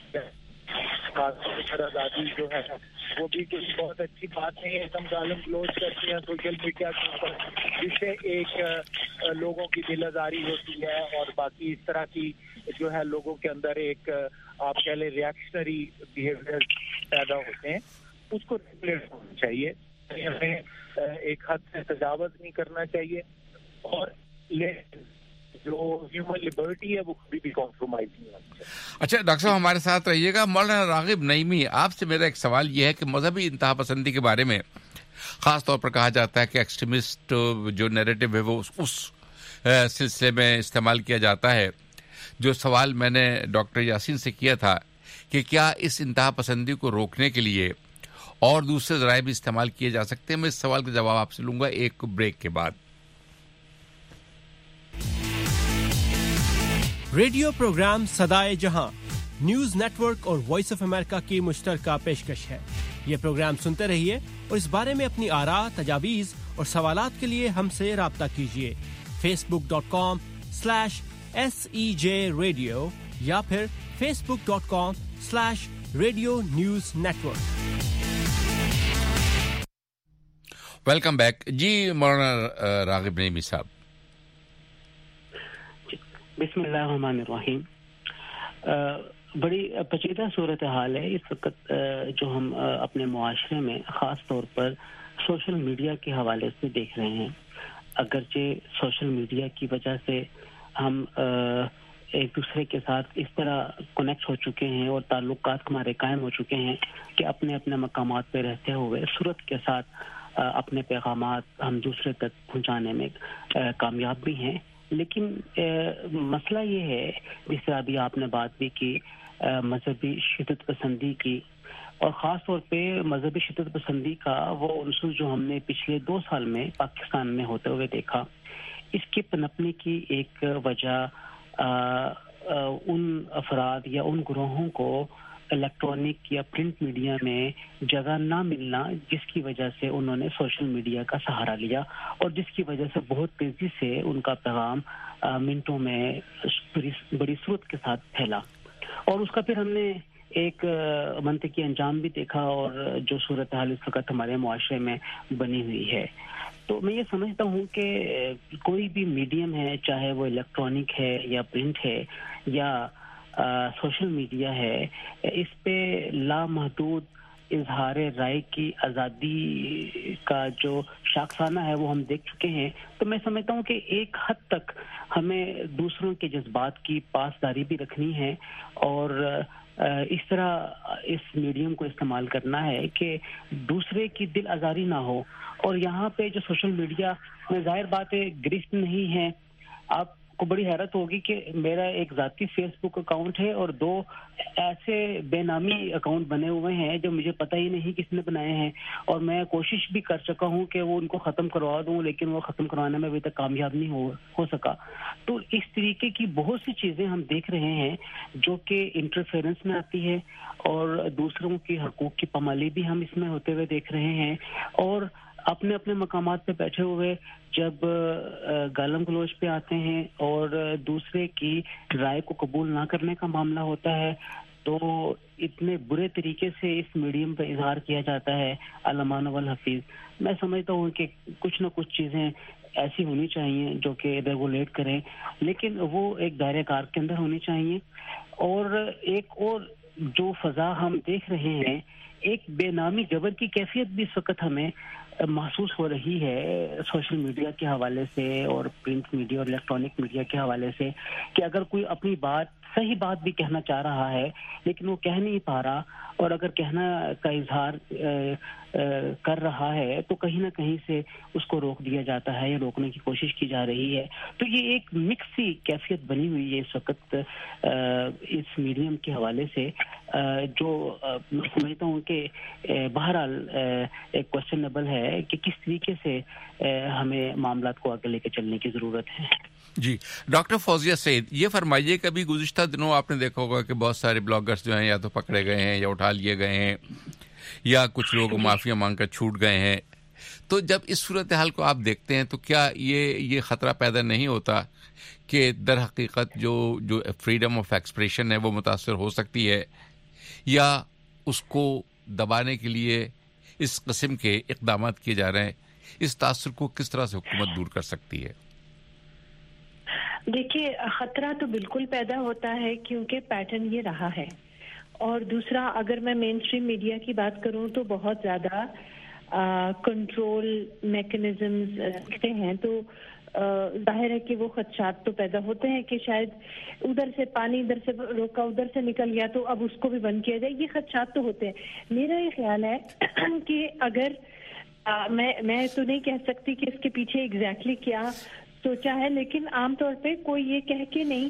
آزادی جو ہے وہ بھی کوئی بہت اچھی بات نہیں ہے. ہم گالم گلوچ کرتے ہیں سوشل میڈیا کے اوپر, جس سے ایک لوگوں کی دل آزاری ہوتی ہے اور باقی اس طرح کی جو ہے لوگوں کے اندر ایک آپ کہہ لیں ریئیکشنری بیہیویئر پیدا ہوتے ہیں. اس کو ریگولیٹ ہونا چاہیے, ہمیں ایک حد سے تجاوز نہیں کرنا چاہیے, اور جو ہیومن لبرٹی ہے وہ کبھی بھی کمپرومائز نہیں ہونا چاہیے. اچھا ڈاکٹر صاحب ہمارے ساتھ رہیے گا. مولانا راغب نعیمی, آپ سے میرا ایک سوال یہ ہے کہ مذہبی انتہا پسندی کے بارے میں خاص طور پر کہا جاتا ہے کہ ایکسٹریمسٹ جو نیریٹو ہے وہ اس سلسلے میں استعمال کیا جاتا ہے. جو سوال میں نے ڈاکٹر یاسین سے کیا تھا کہ کیا اس انتہا پسندی کو روکنے کے لیے اور دوسرے ذرائع بھی استعمال کیے جا سکتے ہیں, میں اس سوال کا جواب آپ سے لوں گا ایک بریک کے بعد. ریڈیو پروگرام صدائے جہاں نیوز نیٹ ورک اور وائس آف امریکہ کی مشترکہ پیشکش ہے. یہ پروگرام سنتے رہیے اور اس بارے میں اپنی آراء, تجاویز اور سوالات کے لیے ہم سے رابطہ کیجیے. Facebook dot com slash S E J radio یا پھر Facebook dot com slash radio news network. Welcome back. جی مولانا راغب نعیمی صاحب. بسم اللہ الرحمن الرحیم. بڑی پیچیدہ صورتحال ہے اس وقت جو ہم اپنے معاشرے میں خاص طور پر سوشل میڈیا کے حوالے سے دیکھ رہے ہیں. اگرچہ سوشل میڈیا کی وجہ سے ہم ایک دوسرے کے ساتھ اس طرح کنیکٹ ہو چکے ہیں اور تعلقات ہمارے قائم ہو چکے ہیں کہ اپنے اپنے مقامات پہ رہتے ہوئے صورت کے ساتھ اپنے پیغامات ہم دوسرے تک پہنچانے میں کامیاب بھی ہیں. لیکن مسئلہ یہ ہے جس سے ابھی آپ نے بات بھی کی مذہبی شدت پسندی کی, اور خاص طور پہ مذہبی شدت پسندی کا وہ عنصر جو ہم نے پچھلے دو سال میں پاکستان میں ہوتے ہوئے دیکھا. اس کے پنپنے کی ایک وجہ آ, آ, ان افراد یا ان گروہوں کو الیکٹرانک یا پرنٹ میڈیا میں جگہ نہ ملنا جس کی وجہ سے انہوں نے سوشل میڈیا کا سہارا لیا, اور جس کی وجہ سے بہت تیزی سے ان کا پیغام منٹوں میں بڑی صورت کے ساتھ پھیلا. اور اس کا پھر ہم نے ایک منطقی انجام بھی دیکھا اور جو صورتحال اس وقت ہمارے معاشرے میں بنی ہوئی ہے. تو میں یہ سمجھتا ہوں کہ کوئی بھی میڈیم ہے, چاہے وہ الیکٹرانک ہے یا پرنٹ ہے یا سوشل میڈیا ہے, اس پہ لامحدود اظہار رائے کی آزادی کا جو شاخسانہ ہے وہ ہم دیکھ چکے ہیں. تو میں سمجھتا ہوں کہ ایک حد تک ہمیں دوسروں کے جذبات کی پاسداری بھی رکھنی ہے اور اس طرح اس میڈیم کو استعمال کرنا ہے کہ دوسرے کی دل آزاری نہ ہو. اور یہاں پہ جو سوشل میڈیا میں ظاہر بات ہے گرفت نہیں ہے. آپ کو بڑی حیرت ہوگی کہ میرا ایک ذاتی فیس بک اکاؤنٹ ہے اور دو ایسے بے نامی اکاؤنٹ بنے ہوئے ہیں جو مجھے پتہ ہی نہیں کس نے بنائے ہیں, اور میں کوشش بھی کر چکا ہوں کہ وہ ان کو ختم کروا دوں, لیکن وہ ختم کروانے میں ابھی تک کامیاب نہیں ہو ہو سکا. تو اس طریقے کی بہت سی چیزیں ہم دیکھ رہے ہیں جو کہ انٹرفیرنس میں آتی ہے اور دوسروں کی حقوق کی پامالی بھی ہم اس میں ہوتے ہوئے دیکھ رہے ہیں. اور اپنے اپنے مقامات پہ بیٹھے ہوئے جب گالم گلوچ پہ آتے ہیں اور دوسرے کی رائے کو قبول نہ کرنے کا معاملہ ہوتا ہے تو اتنے برے طریقے سے اس میڈیم پہ اظہار کیا جاتا ہے علمان والحفیظ. میں سمجھتا ہوں کہ کچھ نہ کچھ چیزیں ایسی ہونی چاہیے جو کہ ریگولیٹ کریں, لیکن وہ ایک دائرہ کار کے اندر ہونی چاہیے. اور ایک اور جو فضا ہم دیکھ رہے ہیں, ایک بے نامی جبر کی کیفیت بھی اس وقت ہمیں محسوس ہو رہی ہے سوشل میڈیا کے حوالے سے اور پرنٹ میڈیا اور الیکٹرانک میڈیا کے حوالے سے, کہ اگر کوئی اپنی بات صحیح بات بھی کہنا چاہ رہا ہے لیکن وہ کہہ نہیں پا رہا, اور اگر کہنا کا اظہار کر رہا ہے تو کہیں نہ کہیں سے اس کو روک دیا جاتا ہے یا روکنے کی کوشش کی جا رہی ہے. تو یہ ایک مکس سی کیفیت بنی ہوئی ہے اس وقت اس میڈیم کے حوالے سے, جو میں سمجھتا ہوں کہ بہرحال ایک کوشچنیبل ہے کہ کس طریقے سے ہمیں معاملات کو آگے لے کے چلنے کی ضرورت ہے. جی ڈاکٹر فوزیہ سعید, یہ فرمائیے کبھی گزشتہ دنوں آپ نے دیکھا ہوگا کہ بہت سارے بلاگرز جو ہیں یا تو پکڑے گئے ہیں یا اٹھا لیے گئے ہیں یا کچھ لوگ معافیا مانگ کر چھوٹ گئے ہیں. تو جب اس صورتحال کو آپ دیکھتے ہیں تو کیا یہ یہ خطرہ پیدا نہیں ہوتا کہ در حقیقت جو جو فریڈم آف ایکسپریشن ہے وہ متاثر ہو سکتی ہے, یا اس کو دبانے کے لیے اس قسم کے اقدامات کیے جا رہے ہیں؟ اس تاثر کو کس طرح سے حکومت دور کر سکتی ہے؟ دیکھیے, خطرہ تو بالکل پیدا ہوتا ہے کیونکہ پیٹرن یہ رہا ہے. اور دوسرا, اگر میں مین اسٹریم میڈیا کی بات کروں تو بہت زیادہ کنٹرول میکنزمز رکھتے ہیں, تو ظاہر ہے کہ وہ خدشات تو پیدا ہوتے ہیں کہ شاید ادھر سے پانی ادھر سے روکا ادھر سے نکل گیا تو اب اس کو بھی بند کیا جائے. یہ خدشات تو ہوتے ہیں. میرا یہ خیال ہے کہ اگر آ, میں میں تو نہیں کہہ سکتی کہ اس کے پیچھے ایگزیکٹلی کیا سوچا ہے, لیکن عام طور پہ کوئی یہ کہہ کے نہیں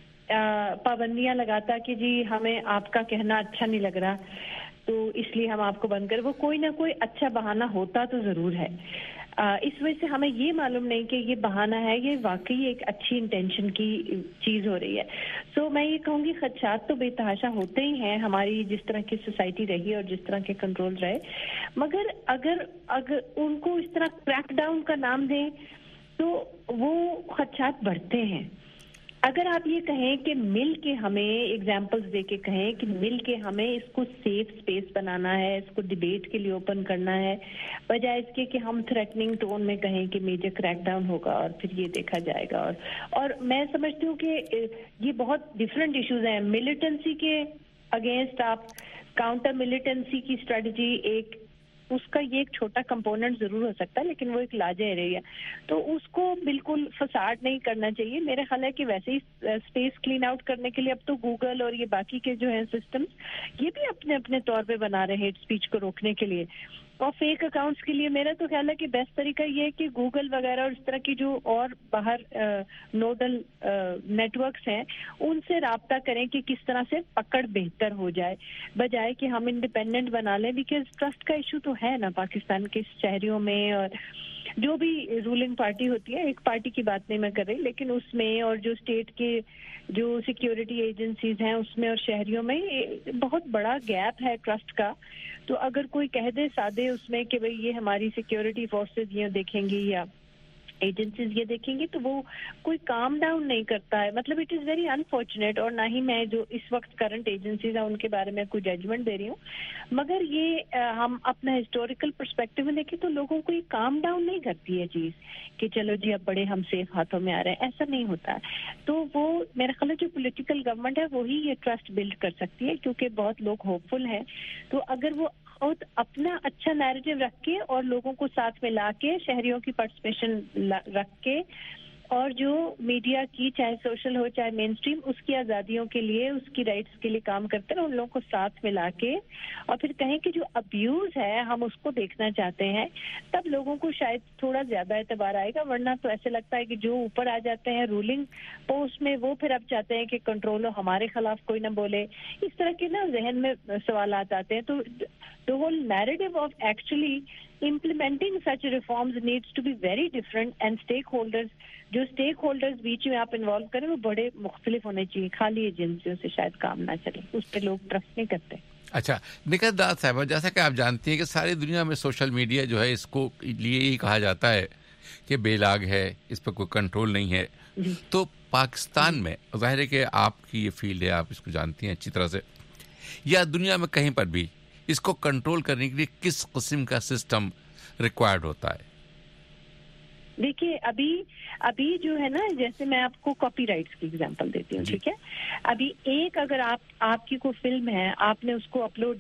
پابندیاں لگاتا کہ جی ہمیں آپ کا کہنا اچھا نہیں لگ رہا تو اس لیے ہم آپ کو بند کریں. وہ کوئی نہ کوئی اچھا بہانہ ہوتا تو ضرور ہے. اس وجہ سے ہمیں یہ معلوم نہیں کہ یہ بہانہ ہے, یہ واقعی ایک اچھی انٹینشن کی چیز ہو رہی ہے. سو میں یہ کہوں گی خدشات تو بے تحاشا ہوتے ہی ہیں ہماری جس طرح کی سوسائٹی رہی اور جس طرح کے کنٹرول رہے, مگر اگر اگر ان کو اس طرح کریک ڈاؤن کا نام دیں تو وہ خدشات بڑھتے ہیں. اگر آپ یہ کہیں کہ مل کے ہمیں ایگزامپلس دے کے کہیں کہ مل کے ہمیں اس کو سیف سپیس بنانا ہے, اس کو ڈیبیٹ کے لیے اوپن کرنا ہے, بجائے اس کے کہ ہم تھریٹننگ ٹون میں کہیں کہ میجر کریک ڈاؤن ہوگا اور پھر یہ دیکھا جائے گا. اور اور میں سمجھتی ہوں کہ یہ بہت ڈفرینٹ ایشوز ہیں. ملیٹنسی کے اگینسٹ آپ کاؤنٹر ملیٹنسی کی اسٹریٹجی, ایک اس کا یہ ایک چھوٹا کمپوننٹ ضرور ہو سکتا ہے لیکن وہ ایک لاج ایریا ہے, تو اس کو بالکل فساد نہیں کرنا چاہیے. میرا خیال ہے کہ ویسے ہی اسپیس کلین آؤٹ کرنے کے لیے اب تو گوگل اور یہ باقی کے جو ہیں سسٹمز یہ بھی اپنے اپنے طور پہ بنا رہے ہیں ہیٹ اسپیچ کو روکنے کے لیے. اور فیک اکاؤنٹس کے لیے میرا تو خیال ہے کہ بیسٹ طریقہ یہ ہے کہ گوگل وغیرہ اور اس طرح کی جو اور باہر نوڈل نیٹ ورکس ہیں ان سے رابطہ کریں کہ کس طرح سے پکڑ بہتر ہو جائے, بجائے کہ ہم انڈیپینڈنٹ بنا لیں. بیکاز ٹرسٹ کا ایشو تو ہے نا پاکستان کے شہریوں میں, اور جو بھی رولنگ پارٹی ہوتی ہے, ایک پارٹی کی بات نہیں میں کر رہی, لیکن اس میں اور جو اسٹیٹ کے جو سیکیورٹی ایجنسیز ہیں اس میں اور شہریوں میں بہت بڑا گیپ ہے ٹرسٹ کا. تو اگر کوئی کہہ دے سادے اس میں کہ بھئی یہ ہماری سیکیورٹی فورسز یہ دیکھیں گی یا ایجنسیز یہ دیکھیں گے تو وہ کوئی کام ڈاؤن نہیں کرتا ہے. مطلب اٹ از ویری انفارچونیٹ, اور نہ ہی میں جو اس وقت کرنٹ ایجنسیز ہیں ان کے بارے میں کوئی ججمنٹ دے رہی ہوں, مگر یہ ہم اپنا ہسٹوریکل پرسپیکٹو میں دیکھیں تو لوگوں کو یہ کام ڈاؤن نہیں کرتی ہے چیز کہ چلو جی اب بڑے ہم سیف ہاتھوں میں آ رہے ہیں, ایسا نہیں ہوتا. تو وہ میرا خیال ہے جو پولیٹیکل گورنمنٹ ہے وہی یہ ٹرسٹ بلڈ کر سکتی ہے, کیونکہ بہت لوگ ہوپ فل ہیں. تو اگر وہ خود اپنا اچھا نیریٹو رکھ کے اور لوگوں کو ساتھ میں لا کے, شہریوں کی پارٹیسپیشن رکھ کے, اور جو میڈیا کی چاہے سوشل ہو چاہے مین اسٹریم اس کی آزادیوں کے لیے, اس کی رائٹس کے لیے کام کرتے ہیں, ان لوگوں کو ساتھ میں لا کے اور پھر کہیں کہ جو ابیوز ہے ہم اس کو دیکھنا چاہتے ہیں, تب لوگوں کو شاید تھوڑا زیادہ اعتبار آئے گا. ورنہ تو ایسے لگتا ہے کہ جو اوپر آ جاتے ہیں رولنگ پوسٹ میں وہ پھر اب چاہتے ہیں کہ کنٹرول ہو, ہمارے خلاف کوئی نہ بولے. اس طرح کے نا ذہن میں سوالات آتے ہیں. تو the whole narrative of actually implementing such reforms needs to be very different, and stakeholders جو اسٹیک ہولڈرز بیچ میں آپ انوالو کریں وہ بڑے مختلف ہونے چاہیے. خالی ایجنسیوں سے شاید کام نہ چلے, اس پہ لوگ ٹرسٹ نہیں کرتے. اچھا نکہت داد صاحبہ, جیسا کہ آپ جانتی ہیں کہ ساری دنیا میں سوشل میڈیا جو ہے اس کو لیے ہی کہا جاتا ہے کہ بے لاگ ہے, اس پہ کوئی کنٹرول نہیں ہے. تو پاکستان میں ظاہر ہے کہ آپ کی یہ فیلڈ ہے, آپ اس کو جانتی ہیں اچھی طرح سے, یا دنیا میں کہیں پر بھی اس کو کنٹرول کرنے کے لیے کس قسم کا سسٹم ریکوائرڈ ہوتا ہے؟ دیکھیے ابھی ابھی جو ہے نا, جیسے میں آپ کو کاپی رائٹس کی ایگزامپل دیتی ہوں, ٹھیک ہے. ابھی ایک اگر آپ آپ کی کوئی فلم ہے, آپ نے اس کو اپلوڈ,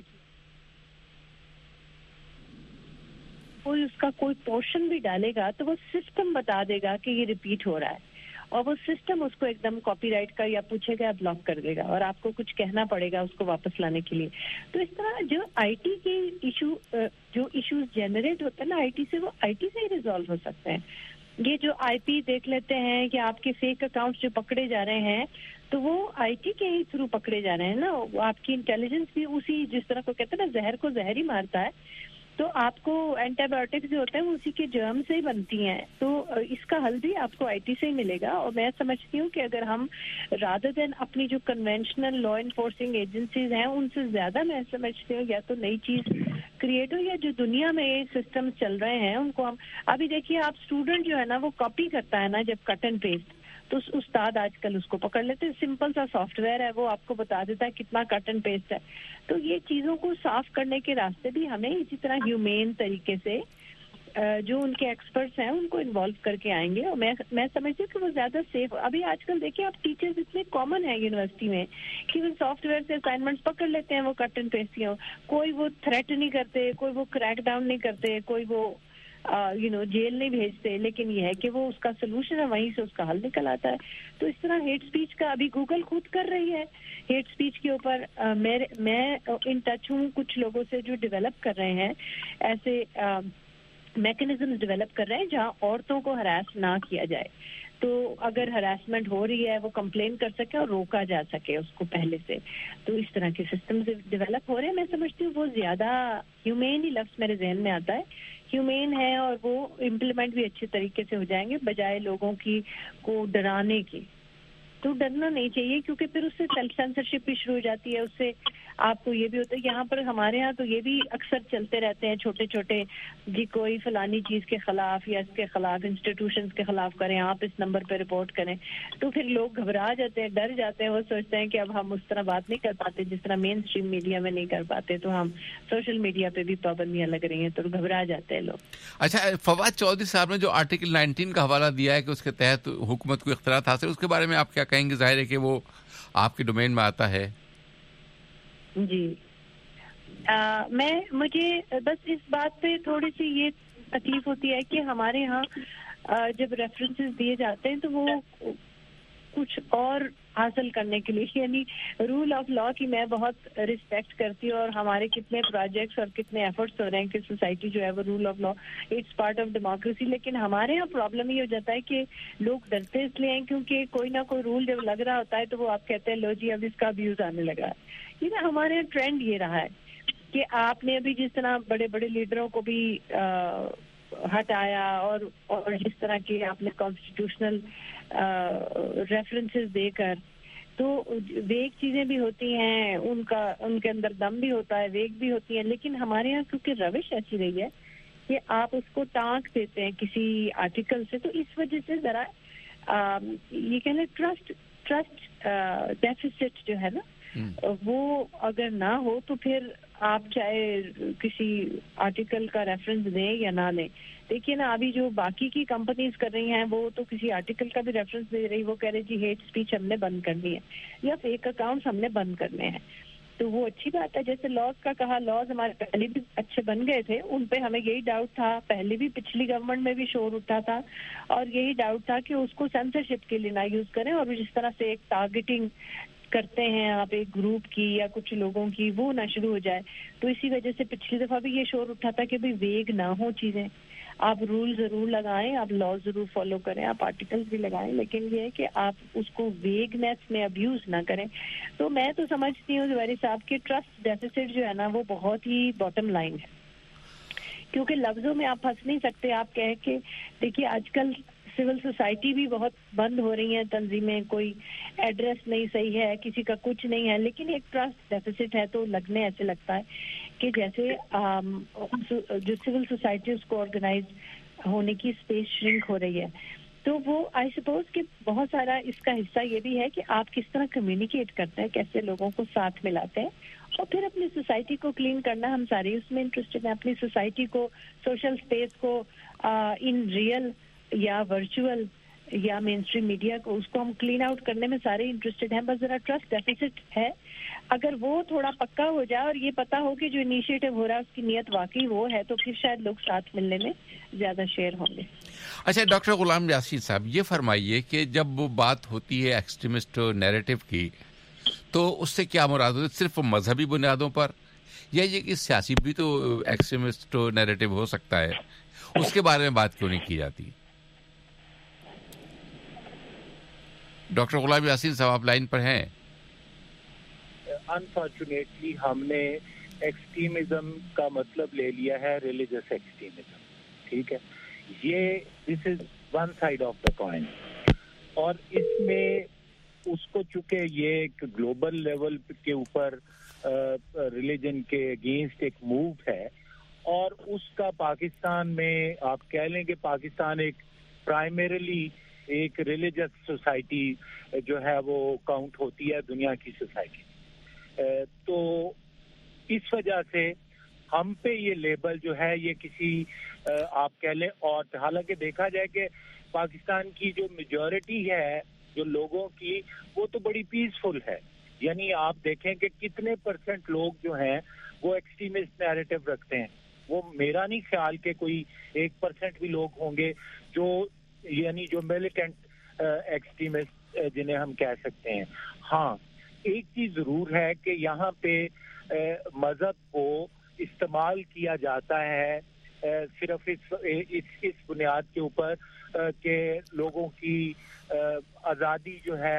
کوئی اس کا کوئی پورشن بھی ڈالے گا تو وہ سسٹم بتا دے گا کہ یہ ریپیٹ ہو رہا ہے, اور وہ سسٹم اس کو ایک دم کاپی رائٹ کا یا پوچھے گا بلاک کر دے گا, اور آپ کو کچھ کہنا پڑے گا اس کو واپس لانے کے لیے. تو اس طرح جو آئی ٹی کے ایشو جو ایشوز جنریٹ ہوتے ہیں نا آئی ٹی سے, وہ آئی ٹی سے ہی ریزالو ہو سکتے ہیں. یہ جو آئی پی دیکھ لیتے ہیں کہ آپ کے فیک اکاؤنٹس جو پکڑے جا رہے ہیں تو وہ آئی ٹی کے ہی تھرو پکڑے جا رہے ہیں نا. آپ کی انٹیلیجنس بھی اسی, جس طرح کو کہتے ہیں نا زہر کو زہر ہی مارتا ہے, تو آپ کو اینٹی بایوٹکس جو ہوتے ہیں وہ اسی کے جرم سے ہی بنتی ہیں. تو اس کا حل بھی آپ کو آئی ٹی سے ہی ملے گا. اور میں سمجھتی ہوں کہ اگر ہم رادر دین اپنی جو کنونشنل لا انفورسنگ ایجنسیز ہیں ان سے زیادہ میں سمجھتی ہوں یا تو نئی چیز کریٹ ہو, یا جو دنیا میں یہ سسٹم چل رہے ہیں ان کو ہم, ابھی دیکھیے آپ اسٹوڈنٹ جو ہے نا وہ کاپی کرتا ہے نا جب کٹ اینڈ پیسٹ, تو استاد آج کل اس کو پکڑ لیتے ہیں. سمپل سا سافٹ ویئر ہے, وہ آپ کو بتا دیتا ہے کتنا کٹ اینڈ پیسٹ ہے. تو یہ چیزوں کو صاف کرنے کے راستے بھی ہمیں اسی طرح ہیومین طریقے سے جو ان کے ایکسپرٹس ہیں ان کو انوالو کر کے آئیں گے. اور میں میں سمجھتی ہوں کہ وہ زیادہ سیف. ابھی آج کل دیکھیں آپ ٹیچرز اتنے کامن ہیں یونیورسٹی میں کہ وہ سافٹ ویئر سے اسائنمنٹس پکڑ لیتے ہیں, وہ کٹ اینڈ پیسٹ ہی ہوں, کوئی وہ تھریٹ نہیں کرتے, کوئی وہ کریک ڈاؤن نہیں کرتے, کوئی وہ یو نو جیل نہیں بھیجتے, لیکن یہ ہے کہ وہ اس کا سلوشن ہے, وہیں سے اس کا حل نکل آتا ہے. تو اس طرح ہیٹ اسپیچ کا ابھی گوگل خود کر رہی ہے. ہیٹ اسپیچ کے اوپر میں ان ٹچ ہوں کچھ لوگوں سے جو ڈیولپ کر رہے ہیں, ایسے میکنزمز ڈیولپ کر رہے ہیں جہاں عورتوں کو ہراس نہ کیا جائے. تو اگر ہراسمنٹ ہو رہی ہے وہ کمپلین کر سکے اور روکا جا سکے اس کو پہلے سے. تو اس طرح کے سسٹمز ڈیولپ ہو رہے ہیں. میں سمجھتی ہوں وہ زیادہ ہیومین ہی لفظ میرے ذہن میں آتا ہے, ہیومین ہے, اور وہ امپلیمنٹ بھی اچھے طریقے سے ہو جائیں گے بجائے لوگوں کی کو ڈرانے کی. تو ڈرنا نہیں چاہیے کیونکہ پھر اس سے سیلف سینسرشپ بھی شروع ہو جاتی ہے. اس سے آپ کو یہ بھی ہوتا ہے, یہاں پر ہمارے ہاں تو یہ بھی اکثر چلتے رہتے ہیں چھوٹے چھوٹے, جی کوئی فلانی چیز کے خلاف یا اس کے خلاف انسٹیٹیوشنز کے خلاف کریں, آپ اس نمبر پہ رپورٹ کریں. تو پھر لوگ گھبرا جاتے ہیں, ڈر جاتے ہیں, وہ سوچتے ہیں کہ اب ہم اس طرح بات نہیں کر پاتے جس طرح مین اسٹریم میڈیا میں نہیں کر پاتے, تو ہم سوشل میڈیا پہ بھی پابندیاں لگ رہی ہیں, تو گھبرا جاتے ہیں لوگ. اچھا فواد چودھری صاحب نے جو آرٹیکل نائنٹین کا حوالہ دیا ہے کہ اس کے تحت حکومت کو اختیارات حاصل, اس کے بارے میں آپ کیا کہیں گے؟ ظاہر ہے کہ وہ آپ کے ڈومین میں آتا ہے. جی آ, میں مجھے بس اس بات پہ تھوڑی سی یہ تکلیف ہوتی ہے کہ ہمارے ہاں جب ریفرنسز دیے جاتے ہیں تو وہ کچھ اور حاصل کرنے کے لیے, یعنی رول آف لا کی میں بہت رسپیکٹ کرتی ہوں, اور ہمارے کتنے پروجیکٹس اور کتنے ایفرٹس ہو رہے ہیں کہ سوسائٹی جو ہے وہ rule of law it's part of democracy. لیکن ہمارے یہاں پرابلم یہ ہو جاتا ہے کہ لوگ ڈرتے اس لیے ہیں کیونکہ کوئی نہ کوئی رول جب لگ رہا ہوتا ہے تو وہ آپ کہتے ہیں لو جی اب اس کا ابیوز آنے لگا. یہ نا ہمارے یہاں ٹرینڈ یہ رہا ہے کہ آپ نے ابھی جس طرح بڑے بڑے لیڈروں کو بھی ہٹایا, اور اور جس طرح کی آپ نے کانسٹیٹیوشنل ریفرنسز دے کر, تو ویگ چیزیں بھی ہوتی ہیں, ان کا ان کے اندر دم بھی ہوتا ہے, ویگ بھی ہوتی ہیں. لیکن ہمارے یہاں کیونکہ روش ایسی رہی ہے کہ آپ اس کو ٹانک دیتے ہیں کسی آرٹیکل سے, تو اس وجہ سے ذرا یہ کہہ لیں ٹرسٹ ٹرسٹ ڈیفیسٹ جو ہے نا وہ اگر نہ ہو تو پھر آپ چاہے کسی آرٹیکل کا ریفرنس دیں یا نہ دیں. دیکھیے نا ابھی جو باقی کی کمپنیز کر رہی ہیں وہ تو کسی آرٹیکل کا بھی ریفرنس دے رہی, وہ کہہ رہے جی ہیٹ اسپیچ ہم نے بند کرنی ہے یا فیک اکاؤنٹس ہم نے بند کرنے ہیں. تو وہ اچھی بات ہے. جیسے لاز کا کہا, لاز ہمارے پہلے بھی اچھے بن گئے تھے, ان پہ ہمیں یہی ڈاؤٹ تھا, پہلے بھی پچھلی گورنمنٹ میں بھی شور اٹھا تھا اور یہی ڈاؤٹ تھا کہ اس کو سینسرشپ کے لیے نہ یوز کریں, اور جس طرح سے ایک ٹارگیٹنگ کرتے ہیں آپ ایک گروپ کی یا کچھ لوگوں کی, وہ نہ شروع ہو جائے. تو اسی وجہ سے پچھلی دفعہ بھی یہ شور اٹھا تھا کہ بھئی ویگ نہ ہو چیزیں, آپ رول ضرور لگائیں, آپ لا ضرور فالو کریں, آپ آرٹیکلز بھی لگائیں, لیکن یہ ہے کہ آپ اس کو ویگنیس میں ابیوز نہ کریں. تو میں تو سمجھتی ہوں زبیری صاحب کہ ٹرسٹ ڈیفیسٹ جو ہے نا وہ بہت ہی باٹم لائن ہے, کیونکہ لفظوں میں آپ پھنس نہیں سکتے. آپ کہہ کے دیکھیے آج کل سول سوسائٹی بھی بہت بند ہو رہی ہیں تنظیمیں, کوئی ایڈریس نہیں صحیح ہے, کسی کا کچھ نہیں ہے, لیکن ایک ٹرسٹ ڈیفیسٹ ہے. تو لگنے ایسے لگتا ہے کہ جیسے جو سول سوسائٹی اس کو آرگنائز ہونے کی اسپیس شرنک ہو رہی ہے. تو وہ آئی سپوز کہ بہت سارا اس کا حصہ یہ بھی ہے کہ آپ کس طرح کمیونیکیٹ کرتے ہیں, کیسے لوگوں کو ساتھ ملاتے ہیں, اور پھر اپنی سوسائٹی کو کلین کرنا. ہم سارے اس میں انٹرسٹڈ ہیں, اپنی سوسائٹی کو, سوشل اسپیس کو ان ریئل یا ورچوئل یا مین اسٹریم میڈیا کو, اس کو ہم کلین آؤٹ کرنے میں سارے انٹرسٹڈ ہیں. بس ذرا ٹرسٹ ڈیفیسٹ ہے, اگر وہ تھوڑا پکا ہو جائے اور یہ پتا ہو کہ جو انیشیٹو ہو رہا ہے اس کی نیت واقعی وہ ہے, تو پھر شاید لوگ ساتھ ملنے میں زیادہ شیئر ہوں گے. اچھا ڈاکٹر غلام یاسین صاحب, یہ فرمائیے کہ جب وہ بات ہوتی ہے ایکسٹریمسٹ نیریٹو کی, تو اس سے کیا مراد ہوتی ہے؟ صرف مذہبی بنیادوں پر, یا یہ کہ سیاسی بھی تو ایکسٹریمسٹ نیریٹو ہو سکتا ہے, اس کے بارے میں بات کیوں نہیں کی جاتی؟ ڈاکٹر غلام یاسین صاحب آپ لائن پر ہیں؟ انفارچونیٹلی ہم نے ایکسٹریمزم کا مطلب لے لیا ہے ریلیجس ایکسٹریمزم, ٹھیک ہے, یہ this is one side of the coin, اور اس میں اس کو چونکہ یہ ایک گلوبل لیول کے اوپر ریلیجن کے اگینسٹ ایک موو ہے, اور اس کا پاکستان میں آپ کہہ لیں کہ پاکستان ایک پرائمریلی ایک ریلیجس سوسائٹی جو ہے وہ کاؤنٹ ہوتی ہے دنیا کی سوسائٹی. تو اس وجہ سے ہم پہ یہ لیبل جو ہے یہ کسی آپ کہہ لیں, اور حالانکہ دیکھا جائے کہ پاکستان کی جو میجورٹی ہے جو لوگوں کی وہ تو بڑی پیسفل ہے. یعنی آپ دیکھیں کہ کتنے پرسنٹ لوگ جو ہیں وہ ایکسٹریمسٹ نیریٹو رکھتے ہیں. وہ میرا نہیں خیال کہ کوئی ایک پرسنٹ بھی لوگ ہوں گے جو یعنی جو ملیٹنٹ ایکسٹریمسٹ جنہیں ہم کہہ سکتے ہیں. ہاں ایک چیز ضرور ہے کہ یہاں پہ مذہب کو استعمال کیا جاتا ہے صرف اس اس بنیاد کے اوپر کہ لوگوں کی آزادی جو ہے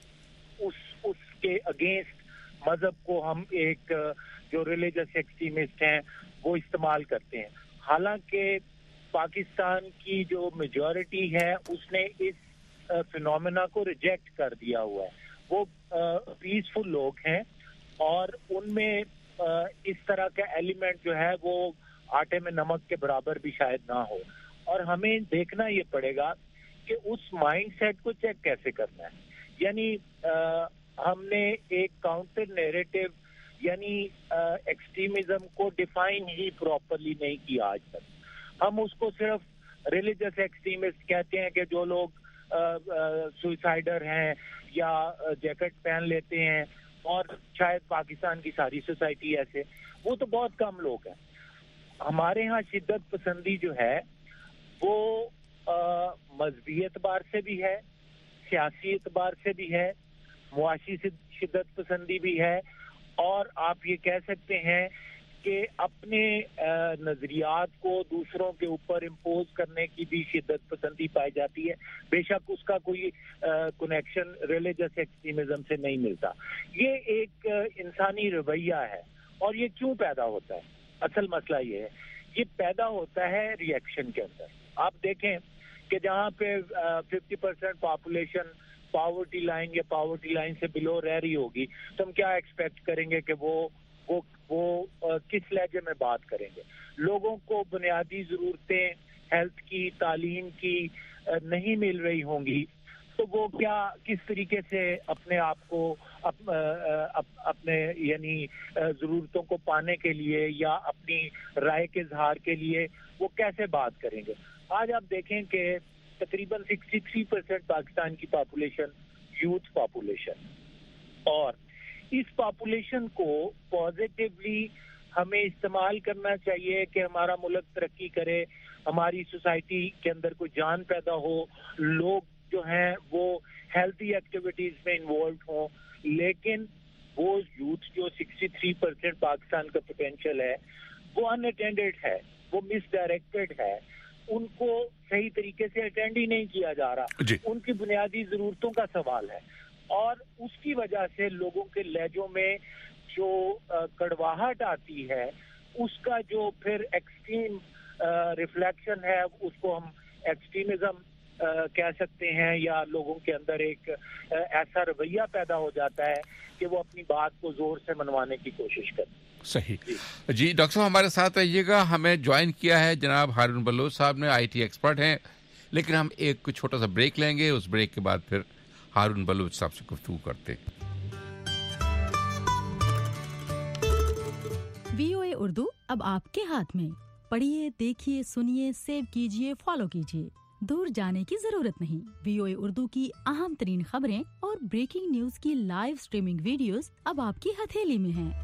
اس اس کے اگینسٹ مذہب کو ہم ایک جو ریلیجس ایکسٹریمسٹ ہیں وہ استعمال کرتے ہیں. حالانکہ پاکستان کی جو میجورٹی ہے اس نے اس فینومینا کو ریجیکٹ کر دیا ہوا ہے. وہ پیسفل لوگ ہیں اور ان میں اس طرح کا ایلیمنٹ جو ہے وہ آٹے میں نمک کے برابر بھی شاید نہ ہو. اور ہمیں دیکھنا یہ پڑے گا کہ اس مائنڈ سیٹ کو چیک کیسے کرنا ہے. یعنی ہم نے ایک کاؤنٹر نیریٹو یعنی ایکسٹریمزم کو ڈیفائن ہی پراپرلی نہیں کیا آج تک. ہم اس کو صرف ریلیجس ایکسٹریمسٹ کہتے ہیں کہ جو لوگ سوئسائڈر ہیں یا جیکٹ پہن لیتے ہیں, اور شاید پاکستان کی ساری سوسائٹی ایسے, وہ تو بہت کم لوگ ہیں. ہمارے ہاں شدت پسندی جو ہے وہ مذہبی اعتبار سے بھی ہے, سیاسی اعتبار سے بھی ہے, معاشی شدت پسندی بھی ہے, اور آپ یہ کہہ سکتے ہیں کہ اپنے نظریات کو دوسروں کے اوپر امپوز کرنے کی بھی شدت پسندی پائی جاتی ہے. بے شک اس کا کوئی کنیکشن ریلیجس ایکسٹریمزم سے نہیں ملتا. یہ ایک انسانی رویہ ہے. اور یہ کیوں پیدا ہوتا ہے؟ اصل مسئلہ یہ ہے, یہ پیدا ہوتا ہے ری ایکشن کے اندر. آپ دیکھیں کہ جہاں پہ fifty percent population poverty line یا پاورٹی لائن سے بلو رہ رہی ہوگی, تو ہم کیا ایکسپیکٹ کریں گے کہ وہ وہ وہ کس لہجے میں بات کریں گے. لوگوں کو بنیادی ضرورتیں ہیلتھ کی, تعلیم کی نہیں مل رہی ہوں گی تو وہ کیا کس طریقے سے اپنے آپ کو اپنے یعنی ضرورتوں کو پانے کے لیے یا اپنی رائے کے اظہار کے لیے وہ کیسے بات کریں گے. آج آپ دیکھیں کہ تقریباً سکسٹی تھری پرسینٹ پاکستان کی پاپولیشن یوتھ پاپولیشن, اور اس پاپولیشن کو پازیٹیولی ہمیں استعمال کرنا چاہیے کہ ہمارا ملک ترقی کرے, ہماری سوسائٹی کے اندر کوئی جان پیدا ہو, لوگ جو ہیں وہ ہیلتھی ایکٹیویٹیز میں انوالوڈ ہوں. لیکن وہ یوتھ جو سکسٹی تھری پرسینٹ پاکستان کا پوٹینشیل ہے وہ ان اٹینڈڈ ہے, وہ مس ڈائریکٹڈ ہے, ان کو صحیح طریقے سے اٹینڈ ہی نہیں کیا جا رہا جی. ان کی بنیادی ضرورتوں کا سوال ہے, اور اس کی وجہ سے لوگوں کے لہجوں میں جو کڑواہٹ آتی ہے اس کا جو پھر ایکسٹریم ریفلیکشن ہے اس کو ہم ایکسٹریمزم کہہ سکتے ہیں, یا لوگوں کے اندر ایک ایسا رویہ پیدا ہو جاتا ہے کہ وہ اپنی بات کو زور سے منوانے کی کوشش کرتے ہیں. صحیح جی. ڈاکٹر صاحب ہمارے ساتھ رہیے گا. ہمیں جوائن کیا ہے جناب ہارون بلوچ صاحب نے, آئی ٹی ایکسپرٹ ہیں, لیکن ہم ایک چھوٹا سا بریک لیں گے. اس بریک کے بعد پھر ہارون بلوچ صاحب سے گفتگو کرتے ہیں. وی او اے اردو اب آپ کے ہاتھ میں. پڑھیے, دیکھیے, سنیے, سیو کیجیے, فالو کیجیے. دور جانے کی ضرورت نہیں. وی او اے اردو کی اہم ترین خبریں اور بریکنگ نیوز کی لائیو سٹریمنگ ویڈیوز اب آپ کی ہتھیلی میں ہیں.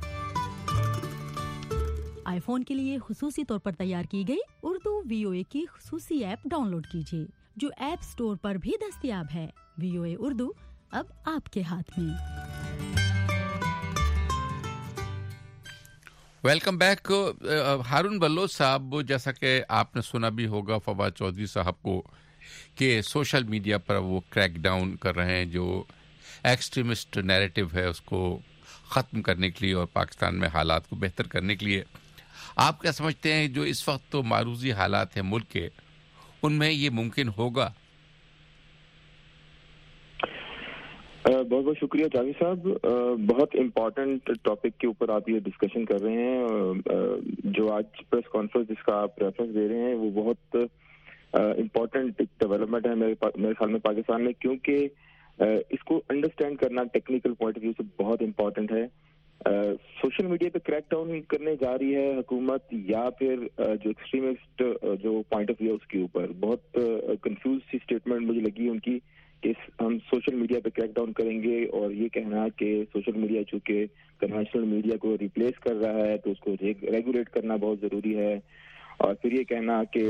آئی فون کے لیے خصوصی طور پر تیار کی گئی اردو وی او اے کی خصوصی ایپ ڈاؤن لوڈ کیجیے جو ایپ سٹور پر بھی دستیاب ہے. وی او اے اردو اب آپ کے ہاتھ میں. Welcome back. ہارون بلوچ صاحب, جیسا کہ آپ نے سنا بھی ہوگا فواد چودھری صاحب کو کہ سوشل میڈیا پر وہ کریک ڈاؤن کر رہے ہیں, جو ایکسٹریمسٹ نیریٹو ہے اس کو ختم کرنے کے لیے اور پاکستان میں حالات کو بہتر کرنے کے لیے. آپ کیا سمجھتے ہیں جو اس وقت تو معروضی حالات ہیں ملک کے, ان میں یہ ممکن ہوگا؟ بہت بہت شکریہ جاوید صاحب. بہت امپورٹنٹ ٹاپک کے اوپر آپ یہ ڈسکشن کر رہے ہیں. جو آج پریس کانفرنس جس کا آپ ریفرنس دے رہے ہیں وہ بہت امپورٹنٹ ڈیولپمنٹ ہے میرے میرے خیال میں پاکستان میں, کیونکہ اس کو انڈرسٹینڈ کرنا ٹیکنیکل پوائنٹ آف ویو سے بہت امپورٹنٹ ہے. سوشل میڈیا پہ کریک ڈاؤن کرنے جا رہی ہے حکومت, یا پھر جو ایکسٹریمسٹ جو پوائنٹ آف ویو اس کے اوپر بہت کنفیوز سی اسٹیٹمنٹ مجھے لگی ان کی کہ ہم سوشل میڈیا پہ کریک ڈاؤن کریں گے, اور یہ کہنا کہ سوشل میڈیا چونکہ کنونشنل میڈیا کو ریپلیس کر رہا ہے تو اس کو ریگولیٹ کرنا بہت ضروری ہے, اور پھر یہ کہنا کہ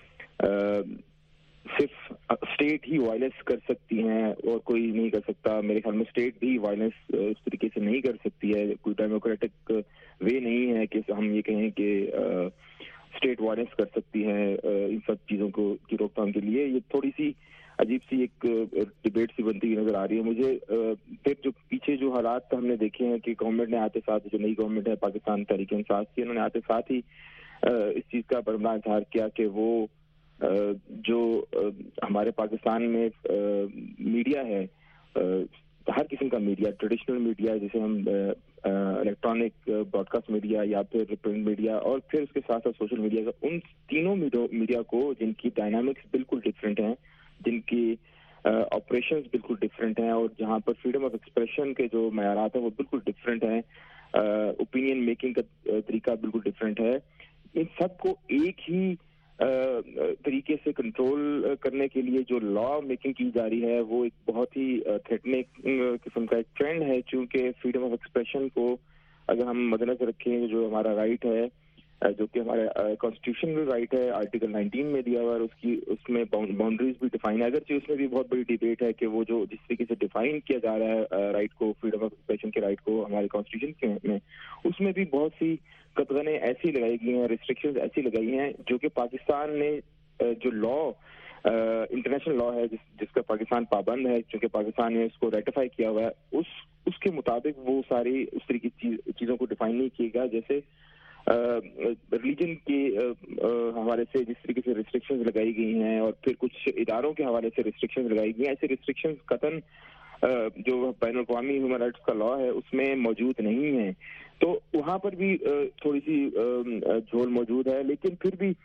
صرف اسٹیٹ ہی وائلنس کر سکتی ہیں اور کوئی نہیں کر سکتا. میرے خیال میں اسٹیٹ بھی وائلنس اس طریقے سے نہیں کر سکتی ہے, کوئی ڈیموکریٹک وے نہیں ہے کہ ہم یہ کہیں کہ اسٹیٹ وائلنس کر سکتی ہیں ان سب چیزوں کو کی روک تھام کے لیے. یہ تھوڑی سی عجیب سی ایک ڈبیٹ سی بنتی ہوئی نظر آ رہی ہے مجھے. پھر جو پیچھے جو حالات ہم نے دیکھے ہیں کہ گورنمنٹ نے آتے ساتھ, جو نئی گورنمنٹ ہے پاکستان تحریک انصاف کی, انہوں نے آتے ساتھ ہی اس چیز کا برملا اظہار کیا کہ وہ جو ہمارے پاکستان میں میڈیا ہے, ہر قسم کا میڈیا, ٹریڈیشنل میڈیا جسے ہم الیکٹرانک براڈ کاسٹ میڈیا یا پھر پرنٹ میڈیا, اور پھر اس کے ساتھ ساتھ سوشل میڈیا کا, ان تینوں میڈیا کو جن کی ڈائنامکس بالکل ڈفرینٹ ہیں, جن کی آپریشنز بالکل ڈفرینٹ ہیں, اور جہاں پر فریڈم آف ایکسپریشن کے جو معیارات ہیں وہ بالکل ڈفرینٹ ہیں, اوپینین میکنگ کا طریقہ بالکل ڈفرینٹ ہے, ان سب کو ایک ہی طریقے سے کنٹرول کرنے کے لیے جو لا میکنگ کی جا رہی ہے وہ ایک بہت ہی تھریٹنگ قسم کا ایک ٹرینڈ ہے. چونکہ فریڈم آف ایکسپریشن کو اگر ہم مد نظر رکھیں, جو ہمارا رائٹ ہے, جو کہ ہمارے کانسٹیٹیوشنل رائٹ ہے, آرٹیکل نائنٹین میں دیا ہوا ہے, اس کی اس میں باؤنڈریز بھی ڈیفائن ہے, اگرچہ اس میں بھی بہت بڑی ڈیبیٹ ہے کہ وہ جو جس طریقے سے ڈیفائن کیا جا رہا ہے رائٹ کو, فریڈم آف ایکسپریشن کے رائٹ کو ہمارے کانسٹیٹیوشن میں, اس میں بھی بہت سی قطغنیں ایسی لگائی گئی ہیں, ریسٹرکشنز ایسی لگائی ہیں جو کہ پاکستان نے جو لا انٹرنیشنل لا ہے جس جس کا پاکستان پابند ہے, چونکہ پاکستان نے اس کو ریٹیفائی کیا ہوا ہے, اس اس کے مطابق وہ ساری اس طریقے کی چیزوں کو ڈیفائن نہیں کیے گا. جیسے ریلیجن کے حوالے سے جس طریقے سے ریسٹرکشنز لگائی گئی ہیں, اور پھر کچھ اداروں کے حوالے سے ریسٹرکشنز لگائی گئی ہیں, ایسے ریسٹرکشنز قطعاً جو بین الاقوامی ہیومن رائٹس کا لا ہے اس میں موجود نہیں ہیں. تو وہاں پر بھی تھوڑی سی جھول موجود ہے. لیکن پھر بھی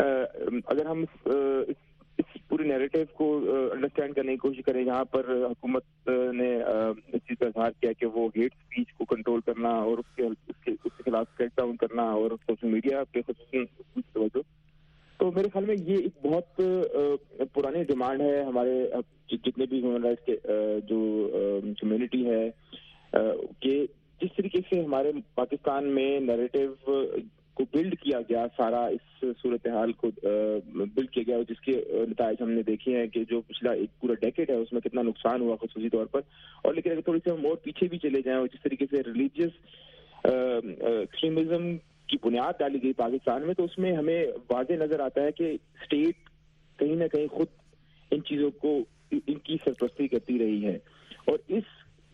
اگر ہم اس پورے نیریٹو کو انڈرسٹینڈ کرنے کی کوشش کریں جہاں پر حکومت نے اس چیز کا اظہار کیا کہ وہ ہیٹ اسپیچ کو کنٹرول کرنا اور اس کے اس کے خلاف کریک ڈاؤن کرنا اور سوشل میڈیا پہ خصوصاً، تو میرے خیال میں یہ ایک بہت پرانی ڈیمانڈ ہے ہمارے جتنے بھی ہیومن رائٹس کے جو کمیونٹی ہے کہ جس طریقے سے ہمارے پاکستان میں نیریٹو کو بلڈ کیا گیا، سارا اس صورتحال کو بلڈ کیا گیا جس کے نتائج ہم نے دیکھے ہیں کہ جو پچھلا ایک پورا ڈیکیڈ ہے اس میں کتنا نقصان ہوا خصوصی طور پر. اور لیکن اگر تھوڑی سی ہم اور پیچھے بھی چلے جائیں اور جس طریقے سے ریلیجیس ایکسٹریمزم کی بنیاد ڈالی گئی پاکستان میں، تو اس میں ہمیں واضح نظر آتا ہے کہ اسٹیٹ کہیں نہ کہیں خود ان چیزوں کو ان کی سرپرستی کرتی رہی ہے. اور اس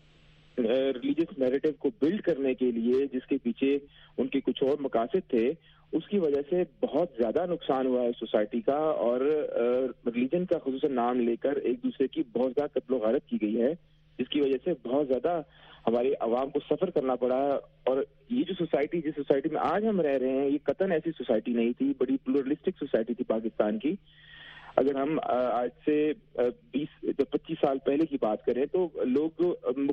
ریلیجیس نیریٹو کو بلڈ کرنے کے لیے جس کے پیچھے ان کے کچھ اور مقاصد تھے، اس کی وجہ سے بہت زیادہ نقصان ہوا ہے سوسائٹی کا. اور ریلیجن کا خصوصاً نام لے کر ایک دوسرے کی بہت زیادہ قتل و غارت کی گئی ہے، جس کی وجہ سے بہت زیادہ ہمارے عوام کو سفر کرنا پڑا ہے. اور یہ جو سوسائٹی جس سوسائٹی میں آج ہم رہ رہے ہیں، یہ قطعاً ایسی سوسائٹی نہیں تھی، بڑی پلورلسٹک سوسائٹی تھی پاکستان کی. اگر ہم آج سے بیس پچیس سال پہلے کی بات کریں تو لوگ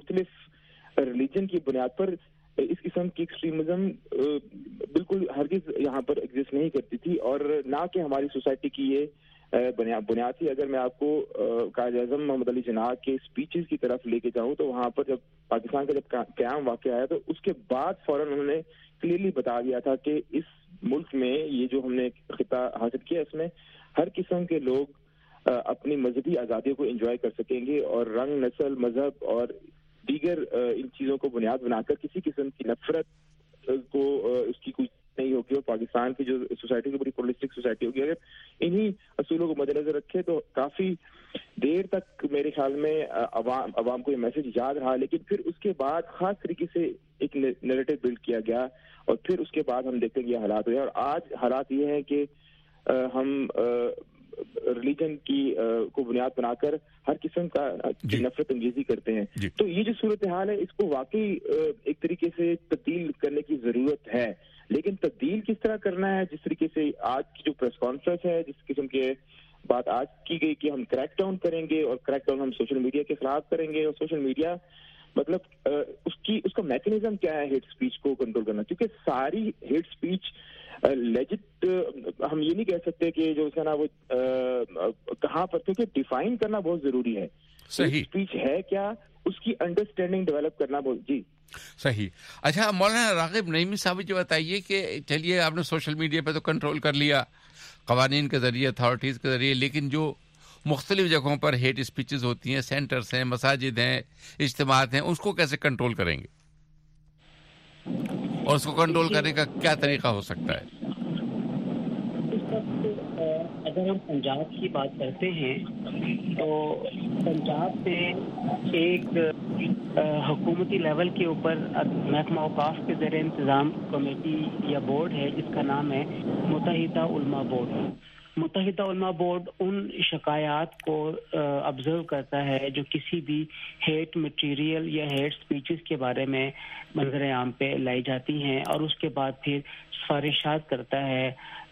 مختلف ریلیجن کی بنیاد پر اس قسم کی ایکسٹریمزم بالکل ہرگز یہاں پر ایگزسٹ نہیں کرتی تھی، اور نہ کہ ہماری سوسائٹی کی یہ بنیاد تھی. اگر میں آپ کو قائد اعظم محمد علی جناح کے اسپیچز کی طرف لے کے جاؤں تو وہاں پر جب پاکستان کا جب قیام واقع آیا تو اس کے بعد فوراً انہوں نے کلیئرلی بتا دیا تھا کہ اس ملک میں یہ جو ہم نے خطہ حاصل کیا اس میں ہر قسم کے لوگ اپنی مذہبی آزادیوں کو انجوائے کر سکیں گے، اور رنگ، نسل، مذہب اور دیگر ان چیزوں کو بنیاد بنا کر کسی قسم کی نفرت کو اس کی کوئی نہیں ہوگی. اور پاکستان کی جو سوسائٹی کی بڑی پولسٹک سوسائٹی ہوگی. اگر انہی اصولوں کو مد نظر رکھے تو کافی دیر تک میرے خیال میں عوام عوام کو یہ میسج یاد رہا. لیکن پھر اس کے بعد خاص طریقے سے ایک نیریٹو بلڈ کیا گیا، اور پھر اس کے بعد ہم دیکھتے ہیں یہ حالات ہوئے. اور آج حالات یہ ہیں کہ ہم ریلیجن کی کو بنیاد بنا کر ہر قسم کا نفرت انگیزی کرتے ہیں. تو یہ جو صورتحال ہے اس کو واقعی ایک طریقے سے تبدیل کرنے کی ضرورت ہے. لیکن تبدیل کس طرح کرنا ہے؟ جس طریقے سے آج کی جو پریس کانفرنس ہے، جس قسم کے بات آج کی گئی کہ ہم کریک ڈاؤن کریں گے، اور کریک ڈاؤن ہم سوشل میڈیا کے خلاف کریں گے. اور سوشل میڈیا مطلب اس کی اس کا میکینزم کیا ہے ہیٹ اسپیچ کو کنٹرول کرنا؟ کیونکہ ساری ہیٹ اسپیچ لیجٹ ہم یہ نہیں کہہ سکتے کہ جو ہے نا وہ کہاں پر، کیونکہ ڈیفائن کرنا بہت ضروری ہے. صحیح اسپیچ ہے کیا، اس کی انڈرسٹینڈنگ ڈیولپ کرنا بہت. جی صحیح. اچھا مولانا راغب نعیمی صاحب جو بتائیے کہ چلیے آپ نے سوشل میڈیا پہ تو کنٹرول کر لیا قوانین کے ذریعے، اتھارٹیز کے ذریعے، لیکن جو مختلف جگہوں پر ہیٹ اسپیچز ہوتی ہیں، سینٹرز ہیں، مساجد ہیں، اجتماعات ہیں، اس کو کیسے کنٹرول کریں گے؟ اور اس کو کنٹرول کرنے کا کیا طریقہ ہو سکتا ہے؟ اگر ہم پنجاب کی بات کرتے ہیں تو پنجاب میں ایک حکومتی لیول کے اوپر محکمہ اوقاف کے زیر انتظام کمیٹی یا بورڈ ہے جس کا نام ہے متحدہ علماء بورڈ. متحدہ علماء بورڈ ان شکایات کو آبزرو کرتا ہے جو کسی بھی ہیٹ مٹیریل یا ہیٹ سپیچز کے بارے میں منظر عام پہ لائی جاتی ہیں، اور اس کے بعد پھر سفارشات کرتا ہے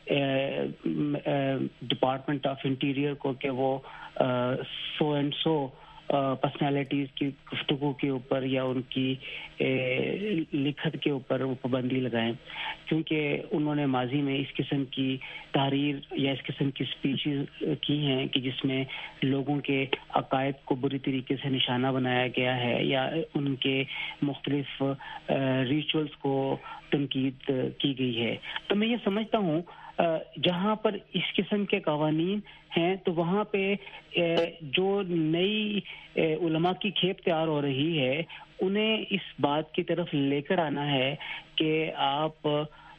ڈپارٹمنٹ آف انٹیریئر کو کہ وہ سو اینڈ سو پرسنالٹیز کی گفتگو کے اوپر یا ان کی لکھت کے اوپر وہ پابندی لگائیں، کیونکہ انہوں نے ماضی میں اس قسم کی تحریر یا اس قسم کی سپیچز کی ہیں کہ جس میں لوگوں کے عقائد کو بری طریقے سے نشانہ بنایا گیا ہے یا ان کے مختلف ریچولز کو تنقید کی گئی ہے. تو میں یہ سمجھتا ہوں جہاں پر اس قسم کے قوانین ہیں تو وہاں پہ جو نئی علماء کی کھیپ تیار ہو رہی ہے انہیں اس بات کی طرف لے کر آنا ہے کہ آپ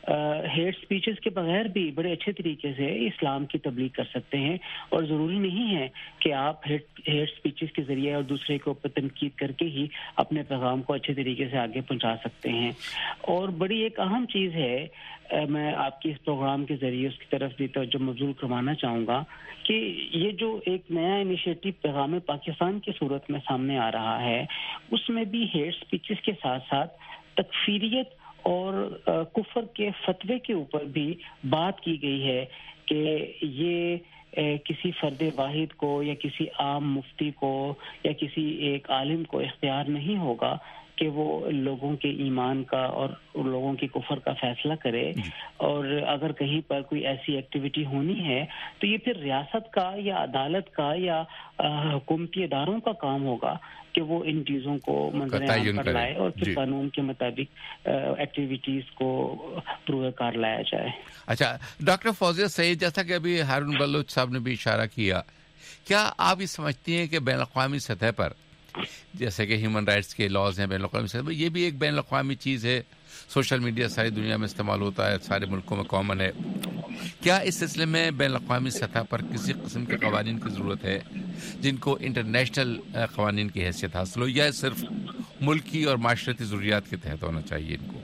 ہیٹ سپیچز کے بغیر بھی بڑے اچھے طریقے سے اسلام کی تبلیغ کر سکتے ہیں، اور ضروری نہیں ہے کہ آپ ہیٹ ہیٹ سپیچز کے ذریعے اور دوسرے کو تنقید کر کے ہی اپنے پیغام کو اچھے طریقے سے آگے پہنچا سکتے ہیں. اور بڑی ایک اہم چیز ہے، میں آپ کی اس پروگرام کے ذریعے اس کی طرف بھی توجہ مبذول کروانا چاہوں گا کہ یہ جو ایک نیا انیشیٹو پیغام پاکستان کی صورت میں سامنے آ رہا ہے، اس میں بھی ہیٹ سپیچز کے ساتھ ساتھ تکفیریت اور کفر کے فتوے کے اوپر بھی بات کی گئی ہے کہ یہ کسی فرد واحد کو یا کسی عام مفتی کو یا کسی ایک عالم کو اختیار نہیں ہوگا کہ وہ لوگوں کے ایمان کا اور لوگوں کے کفر کا فیصلہ کرے، اور اگر کہیں پر کوئی ایسی ایکٹیویٹی ہونی ہے تو یہ پھر ریاست کا یا عدالت کا یا حکومتی اداروں کا کام ہوگا کہ وہ ان چیزوں کو منظر عام پر لائے اور پھر قانون کے مطابق ایکٹیویٹیز کو پروے کار لایا جائے. اچھا ڈاکٹر فوزیہ سعید، جیسا کہ ابھی ہارون بلوچ صاحب نے بھی اشارہ کیا، کیا آپ یہ سمجھتی ہیں کہ بین الاقوامی سطح پر جیسے کہ ہیومن رائٹس کے لاز ہیں بین الاقوامی سطح پر، یہ بھی ایک بین الاقوامی چیز ہے، سوشل میڈیا ساری دنیا میں استعمال ہوتا ہے، سارے ملکوں میں کامن ہے، کیا اس سلسلے میں بین الاقوامی سطح پر کسی قسم کے قوانین کی ضرورت ہے جن کو انٹرنیشنل قوانین کی حیثیت حاصل ہو، یا صرف ملکی اور معاشرتی ضروریات کے تحت ہونا چاہیے ان کو؟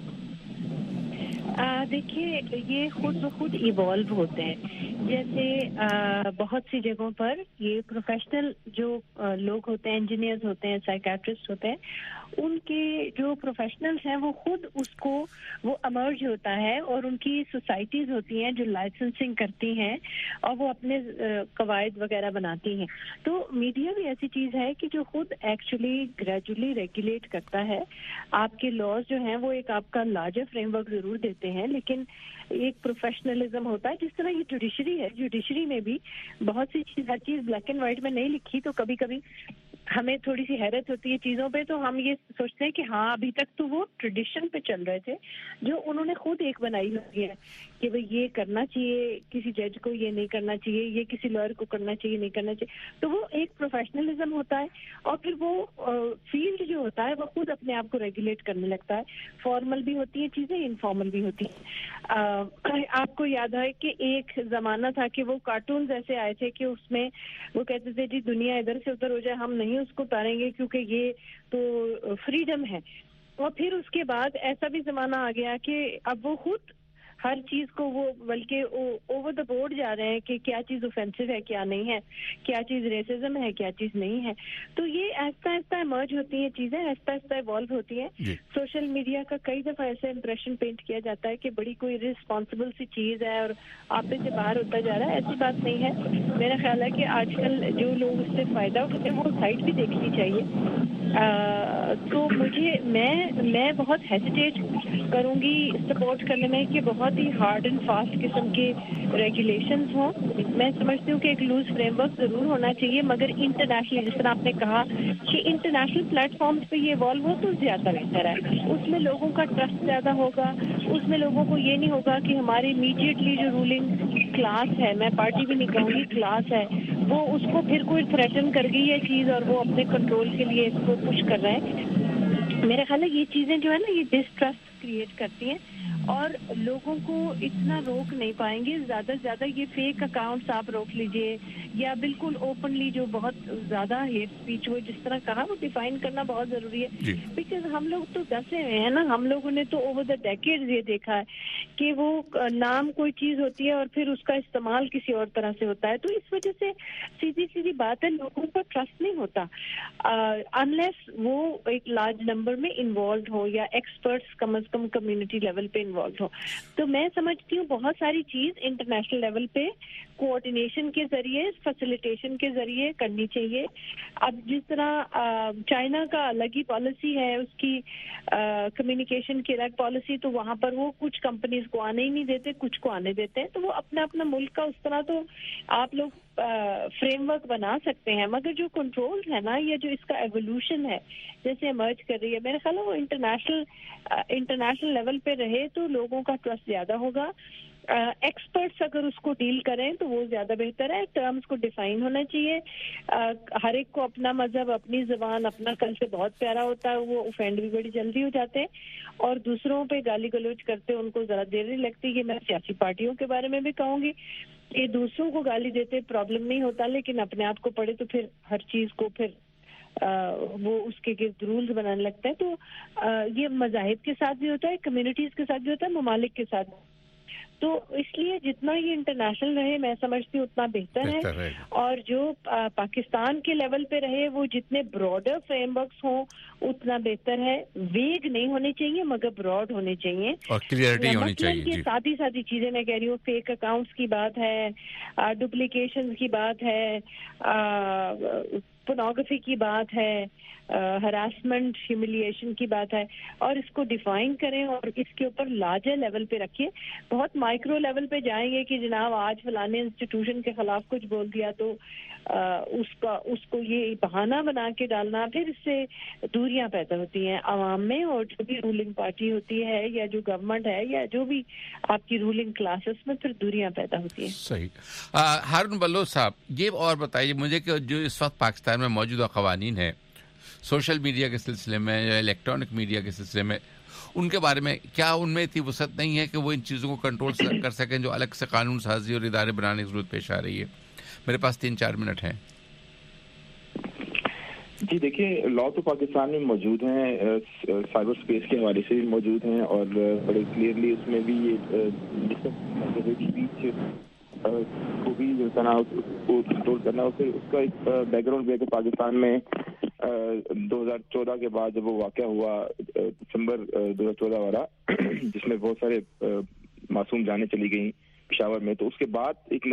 دیکھیے یہ خود بخود ایوالو ہوتے ہیں، جیسے بہت سی جگہوں پر یہ پروفیشنل جو لوگ ہوتے ہیں، انجینئرز ہوتے ہیں، سائیکیٹرسٹ ہوتے ہیں، ان کے جو پروفیشنلز ہیں وہ خود اس کو وہ امرج ہوتا ہے، اور ان کی سوسائٹیز ہوتی ہیں جو لائسنسنگ کرتی ہیں اور وہ اپنے قواعد وغیرہ بناتی ہیں. تو میڈیا بھی ایسی چیز ہے کہ جو خود ایکچولی گریجولی ریگولیٹ کرتا ہے. آپ کے لاز جو ہیں وہ ایک آپ کا لارجر فریم ورک ضرور دیتے ہیں، لیکن ایک پروفیشنلزم ہوتا ہے. جس طرح یہ جوڈیشری ہے، جوڈیشری میں بھی بہت سی چیز ہر چیز بلیک اینڈ وائٹ میں نہیں لکھی، تو کبھی کبھی ہمیں تھوڑی سی حیرت ہوتی ہے چیزوں پہ، تو ہم یہ سوچتے ہیں کہ ہاں ابھی تک تو وہ ٹریڈیشن پہ چل رہے تھے جو انہوں نے خود ایک بنائی ہوئی ہے کہ بھئی یہ کرنا چاہیے کسی جج کو، یہ نہیں کرنا چاہیے، یہ کسی لائر کو کرنا چاہیے، نہیں کرنا چاہیے. تو وہ ایک پروفیشنلزم ہوتا ہے، اور پھر وہ فیلڈ جو ہوتا ہے وہ خود اپنے آپ کو ریگولیٹ کرنے لگتا ہے. فارمل بھی ہوتی ہیں چیزیں، انفارمل بھی ہوتی ہیں. آپ کو یاد ہے کہ ایک زمانہ تھا کہ وہ کارٹونز ایسے آئے تھے کہ اس میں وہ کہتے تھے جی دنیا ادھر سے ادھر ہو جائے، ہم نہیں اس کو اتاریں گے کیونکہ یہ تو فریڈم ہے. اور پھر اس کے بعد ایسا بھی زمانہ آ گیا کہ اب وہ خود ہر چیز کو وہ بلکہ اوور دا بورڈ جا رہے ہیں کہ کیا چیز اوفینسو ہے، کیا نہیں ہے، کیا چیز ریسزم ہے، کیا چیز نہیں ہے. تو یہ آہستہ آہستہ ایمرج ہوتی ہیں چیزیں، آہستہ آہستہ ایوالو ہوتی ہیں. سوشل میڈیا کا کئی دفعہ ایسا امپریشن پینٹ کیا جاتا ہے کہ بڑی کوئی رسپانسبل سی چیز ہے اور آپ سے باہر ہوتا جا رہا ہے. ایسی بات نہیں ہے. میرا خیال ہے کہ آج کل جو لوگ اس سے فائدہ اٹھاتے ہیں وہ سائٹ بھی دیکھنی چاہیے. تو مجھے میں میں بہت ہیزیٹیٹ کروں گی سپورٹ کرنے میں کہ بہت ہی ہارڈ اینڈ فاسٹ قسم کے ریگولیشنز ہوں. میں سمجھتی ہوں کہ ایک لوز فریم ورک ضرور ہونا چاہیے، مگر انٹرنیشنل، جس طرح آپ نے کہا کہ انٹرنیشنل پلیٹ فارمز پہ یہ ایوالو ہو تو زیادہ بہتر ہے. اس میں لوگوں کا ٹرسٹ زیادہ ہوگا، اس میں لوگوں کو یہ نہیں ہوگا کہ ہماری امیڈیٹلی جو رولنگ کلاس ہے، میں پارٹی بھی نہیں کہوں گی، کلاس ہے، وہ اس کو پھر کوئی تھریٹن کر گئی یہ چیز اور وہ اپنے کنٹرول کے لیے اس کو پش کر رہے ہیں. میرا خیال ہے یہ چیزیں جو ہے نا یہ ڈسٹرسٹ کریٹ کرتی ہیں اور لوگوں کو اتنا روک نہیں پائیں گے. زیادہ سے زیادہ یہ فیک اکاؤنٹس آپ روک لیجئے یا بالکل اوپنلی جو بہت زیادہ ہیٹ اسپیچ ہو، جس طرح کہا وہ ڈیفائن کرنا بہت ضروری ہے. بیکاز ہم لوگ تو دسے ہوئے ہیں نا، ہم لوگوں نے تو اوور دا ڈیکیڈز یہ دیکھا ہے کہ وہ نام کوئی چیز ہوتی ہے اور پھر اس کا استعمال کسی اور طرح سے ہوتا ہے. تو اس وجہ سے سیدھی سیدھی بات ہے، لوگوں کا ٹرسٹ نہیں ہوتا انلیس وہ ایک لارج نمبر میں انوالوڈ ہو یا ایکسپرٹس کم از کم کمیونٹی لیول پہ انوالوڈ ہو. تو میں سمجھتی ہوں بہت ساری چیز انٹرنیشنل لیول پہ کوآرڈینیشن کے ذریعے، فیسیلیٹیشن کے ذریعے کرنی چاہیے. اب جس طرح چائنا کا الگ ہی پالیسی ہے، اس کی کمیونیکیشن کی الگ پالیسی، تو وہاں پر وہ کچھ کمپنیز کو آنے ہی نہیں دیتے، کچھ کو آنے دیتے ہیں. تو وہ اپنا اپنا ملک کا اس طرح تو آپ لوگ فریم ورک بنا سکتے ہیں، مگر جو کنٹرولز ہے نا، یہ جو اس کا ایوولوشن ہے جیسے ایمرج کر رہی ہے، میرا خیال ہے وہ انٹرنیشنل انٹرنیشنل لیول پہ رہے تو لوگوں کا ٹرسٹ زیادہ ہوگا. एक्सपर्ट्स अगर उसको डील करें तो वो ज़्यादा बेहतर है. टर्म्स को डिफाइन होना चाहिए. हर एक को अपना मजहब, अपनी ज़बान, अपना कल्चर बहुत प्यारा होता है, वो ऑफेंड भी बड़ी जल्दी हो जाते हैं और दूसरों पे गाली गलौज करते उनको ज़रा देर नहीं लगती. ये मैं सियासी पार्टियों के बारे में भी कहूँगी कि दूसरों को गाली देते प्रॉब्लम नहीं होता, लेकिन अपने आप को पढ़े तो फिर हर चीज़ को फिर आ, वो उसके गिर्द रूल्स बनाने लगता है. तो आ, ये मज़ाहिब के साथ भी होता है, कम्युनिटीज़ के साथ भी होता है, ममालिक के साथ. तो इसलिए जितना ये इंटरनेशनल रहे मैं समझती हूँ उतना बेहतर है. है और जो आ, पाकिस्तान के लेवल पे रहे वो जितने ब्रॉडर फ्रेमवर्क्स हों उतना बेहतर है. वेग नहीं होने चाहिए मगर ब्रॉड होने चाहिए और क्लियरिटी होनी चाहिए. ये सादी सादी चीजें मैं कह रही हूँ, फेक अकाउंट्स की बात है, डुप्लीकेशन की बात है, पोर्नोग्राफी की बात है, हरासमेंट ह्यूमिलिएशन की बात है, और इसको डिफाइन करें और इसके ऊपर लार्जर लेवल पे रखिए. बहुत माइक्रो लेवल पे जाएंगे कि जनाब आज फलाने इंस्टीट्यूशन के खिलाफ कुछ बोल दिया तो आ, उसका उसको ये बहाना बना के डालना, फिर इससे दूरियां पैदा होती हैं आवाम में. और जो भी रूलिंग पार्टी होती है या जो गवर्नमेंट है या जो भी आपकी रूलिंग क्लासेस में फिर दूरियां पैदा होती हैं. सही. हारून बलोच साहब, ये और बताइए मुझे कि जो इस वक्त पाकिस्तान में मौजूदा कवानीन है सोशल मीडिया के सिलसिले में या इलेक्ट्रॉनिक मीडिया के सिलसिले में, उनके बारे में क्या उनमें इतनी वसअत नहीं है कि वो इन चीज़ों को कंट्रोल कर सकें जो अलग से कानून साजी और इदारे बनाने की जरूरत पेश आ रही है? मेरे पास तीन चार मिनट हैं. जी देखिए, लॉ तो पाकिस्तान में मौजूद हैं, साइबर स्पेस के हवाले से भी मौजूद हैं और बड़े क्लियरली उसमें भी ये स्पीच को भी जो करना उसको कंट्रोल करना. और फिर उसका एक बैकग्राउंड भी है कि पाकिस्तान में दो हज़ार चौदह के बाद जब वो वाक़या हुआ दिसंबर दो हज़ार चौदह वाला जिसमें बहुत सारे मासूम जानें चली गई पेशावर में, तो उसके बाद एक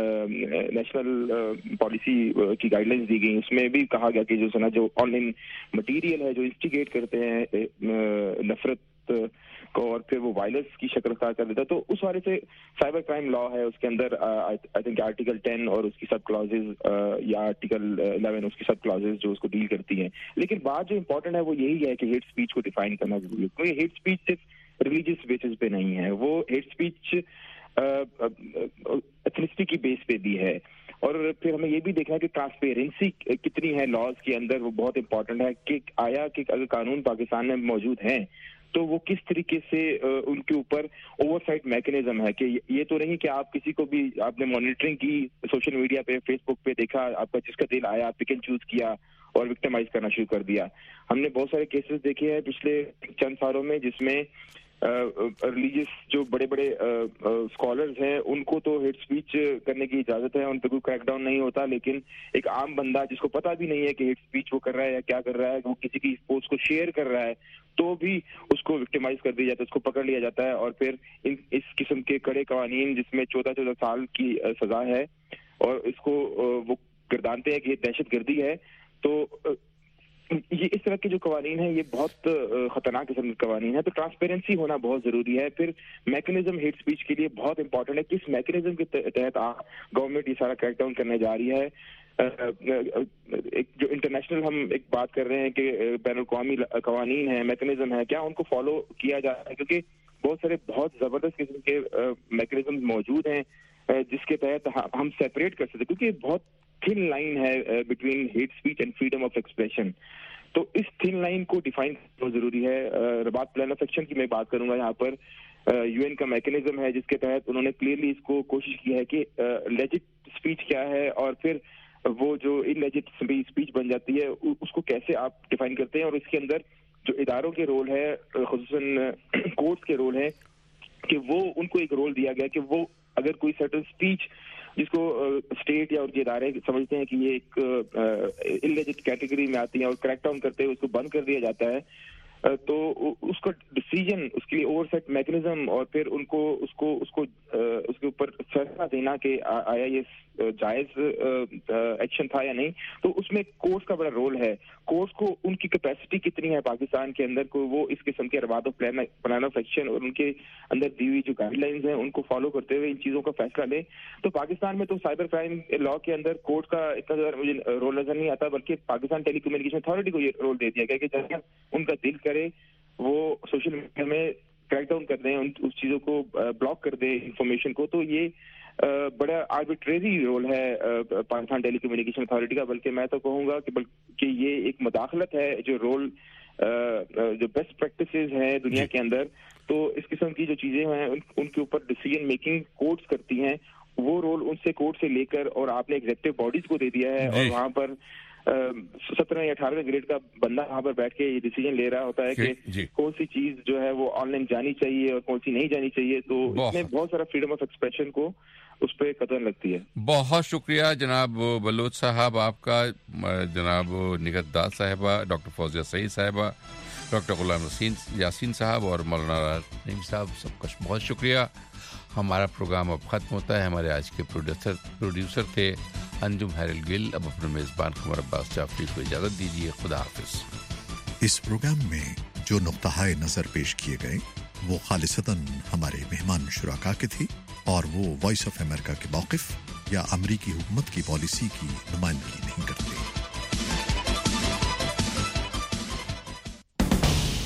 नेशनल पॉलिसी की गाइडलाइंस दी गई. उसमें भी कहा गया कि जो सना जो ऑनलाइन मटेरियल है जो इंस्टिगेट करते हैं नफरत को और फिर वो वायलेंस की शक्ल अख्तियार कर देता है, तो उस वाले से साइबर क्राइम लॉ है उसके अंदर आई थिंक आर्टिकल टेन और उसकी सब क्लॉजेज या आर्टिकल इलेवन उसकी सब क्लॉजेज जो उसको डील करती हैं. लेकिन बात जो इम्पोर्टेंट है वो यही है कि हेट स्पीच को डिफाइन करना जरूरी है. कोई हेट स्पीच सिर्फ रिलीजियस बेसिस पे नहीं है, वो हेट स्पीच एथनिसिटी की बेस पे भी है. और फिर हमें ये भी देखना है कि ट्रांसपेरेंसी कितनी है लॉज के अंदर, वो बहुत इंपॉर्टेंट है कि आया कि अगर कानून पाकिस्तान में मौजूद हैं तो वो किस तरीके से उनके ऊपर ओवरसाइट मैकेनिज्म है. कि ये तो नहीं कि आप किसी को भी आपने मॉनिटरिंग की सोशल मीडिया पे फेसबुक पे देखा, आपका जिसका दिल आया पिक एंड चूज किया और विक्टिमाइज करना शुरू कर दिया. हमने बहुत सारे केसेस देखे हैं पिछले चंद सालों में जिसमें रिलीजियस uh, जो बड़े बड़े स्कॉलर्स हैं उनको तो हेट स्पीच करने की इजाजत है, उन पर कोई क्रैकडाउन नहीं होता, लेकिन एक आम बंदा जिसको पता भी नहीं है कि हेट स्पीच वो कर रहा है या क्या कर रहा है, वो किसी की पोस्ट को शेयर कर रहा है तो भी उसको विक्टिमाइज कर दिया जाता है, उसको पकड़ लिया जाता है. और फिर इन इस किस्म के कड़े कवानीन जिसमें चौदह चौदह साल की सजा है और इसको वो गर्दानते हैं कि ये दहशत गर्दी है, तो ये इस तरह के जो कवानीन है ये बहुत खतरनाक किस्म के कवानीन है. तो ट्रांसपेरेंसी होना बहुत जरूरी है. फिर मैकेनिज्म हेट स्पीच के लिए बहुत इंपॉर्टेंट है. किस मैकेनिज्म के तहत गवर्नमेंट ये सारा क्रैकडाउन करने जा रही है. एक जो इंटरनेशनल हम एक बात कर रहे हैं कि बैनुल अक़वामी कवानीन है, मैकेनिज्म है, क्या उनको फॉलो किया जा रहा है? क्योंकि बहुत सारे बहुत जबरदस्त किस्म के मैकेनिज्म मौजूद हैं जिसके तहत हम सेपरेट कर सकते, क्योंकि बहुत थिन लाइन है between hate speech and freedom of expression. तो इस थिन लाइन को डिफाइन करना जरूरी है. रबात प्लान ऑफ एक्शन की मैं बात करूंगा यहाँ पर. यूएन का मैकेनिज्म है जिसके तहत उन्होंने क्लियरली इसको कोशिश की है कि लेजिट स्पीच क्या है और फिर वो जो इनलेजिट स्पीच बन जाती है उसको कैसे आप डिफाइन करते हैं. और इसके अंदर जो इदारों के रोल है, खुसूसन कोर्ट्स के रोल है कि वो उनको एक रोल दिया गया कि वो अगर कोई सर्टेन स्पीच जिसको स्टेट या उनके इदारे समझते हैं कि ये एक इललेजिट कैटेगरी में आती है और क्रैकडाउन करते हुए उसको बंद कर दिया जाता है, तो उसका डिसीजन, उसके लिए ओवरसेट मैकेनिज्म और फिर उनको उसको उसको उसके ऊपर फैसला देना कि आया ये जायज एक्शन था या नहीं, तो उसमें कोर्ट्स का बड़ा रोल है. कोर्ट्स को उनकी कैपेसिटी कितनी है पाकिस्तान के अंदर को वो इस किस्म के रबात ऑफ प्लान ऑफ एक्शन और उनके अंदर दी हुई जो गाइडलाइंस हैं उनको फॉलो करते हुए इन चीज़ों का फैसला लें. तो पाकिस्तान में तो साइबर क्राइम लॉ के अंदर कोर्ट का इतना ज़्यादा मुझे रोल नजर नहीं आता, बल्कि पाकिस्तान टेली कम्युनिकेशन अथॉरिटी को ये रोल दे दिया गया कि जब उनका दिल करे वो सोशल मीडिया में کریک ڈاؤن کر دیں, اس چیزوں کو بلاک کر دیں انفارمیشن کو, تو یہ بڑا آربیٹریری رول ہے پاکستان ٹیلی کمیونیکیشن اتھارٹی کا. بلکہ میں تو کہوں گا کہ بلکہ یہ ایک مداخلت ہے, جو رول جو بیسٹ پریکٹسز ہیں دنیا کے اندر, تو اس قسم کی جو چیزیں ہیں ان کے اوپر ڈیسیژن میکنگ کورٹس کرتی ہیں, وہ رول ان سے کورٹ سے لے کر اور آپ نے ایگزیکٹو باڈیز کو دے دیا ہے, اور وہاں پر سترہ یا اٹھارہویں گریڈ کا بندہ وہاں پر بیٹھ کے یہ ڈیسیژن لے رہا ہوتا ہے کہ کون سی چیز جو ہے وہ آن لائن جانی چاہیے اور کون سی نہیں جانی چاہیے. تو اس میں بہت سارا فریڈم آف ایکسپریشن کو اس پہ قدر لگتی ہے. بہت شکریہ جناب بلوچ صاحب آپ کا, جناب نگہت دار صاحبہ, ڈاکٹر فوزیہ سعید صاحبہ, ڈاکٹر غلام یاسین صاحب اور مولانا نعیم صاحب, سب کا بہت شکریہ. ہمارا پروگرام اب ختم ہوتا ہے. ہمارے آج کے پروڈیوسر پروڈیوسر تھے انجم ہیرل گل. اب اپنے میزبان قمر عباس جعفری کو اجازت دیجیے. خدا حافظ. اس پروگرام میں جو نقطۂ نظر پیش کیے گئے وہ خالصتاً ہمارے مہمان شرکا کے تھے, اور وہ وائس آف امریکہ کے موقف یا امریکی حکومت کی پالیسی کی نمائندگی نہیں کرتے.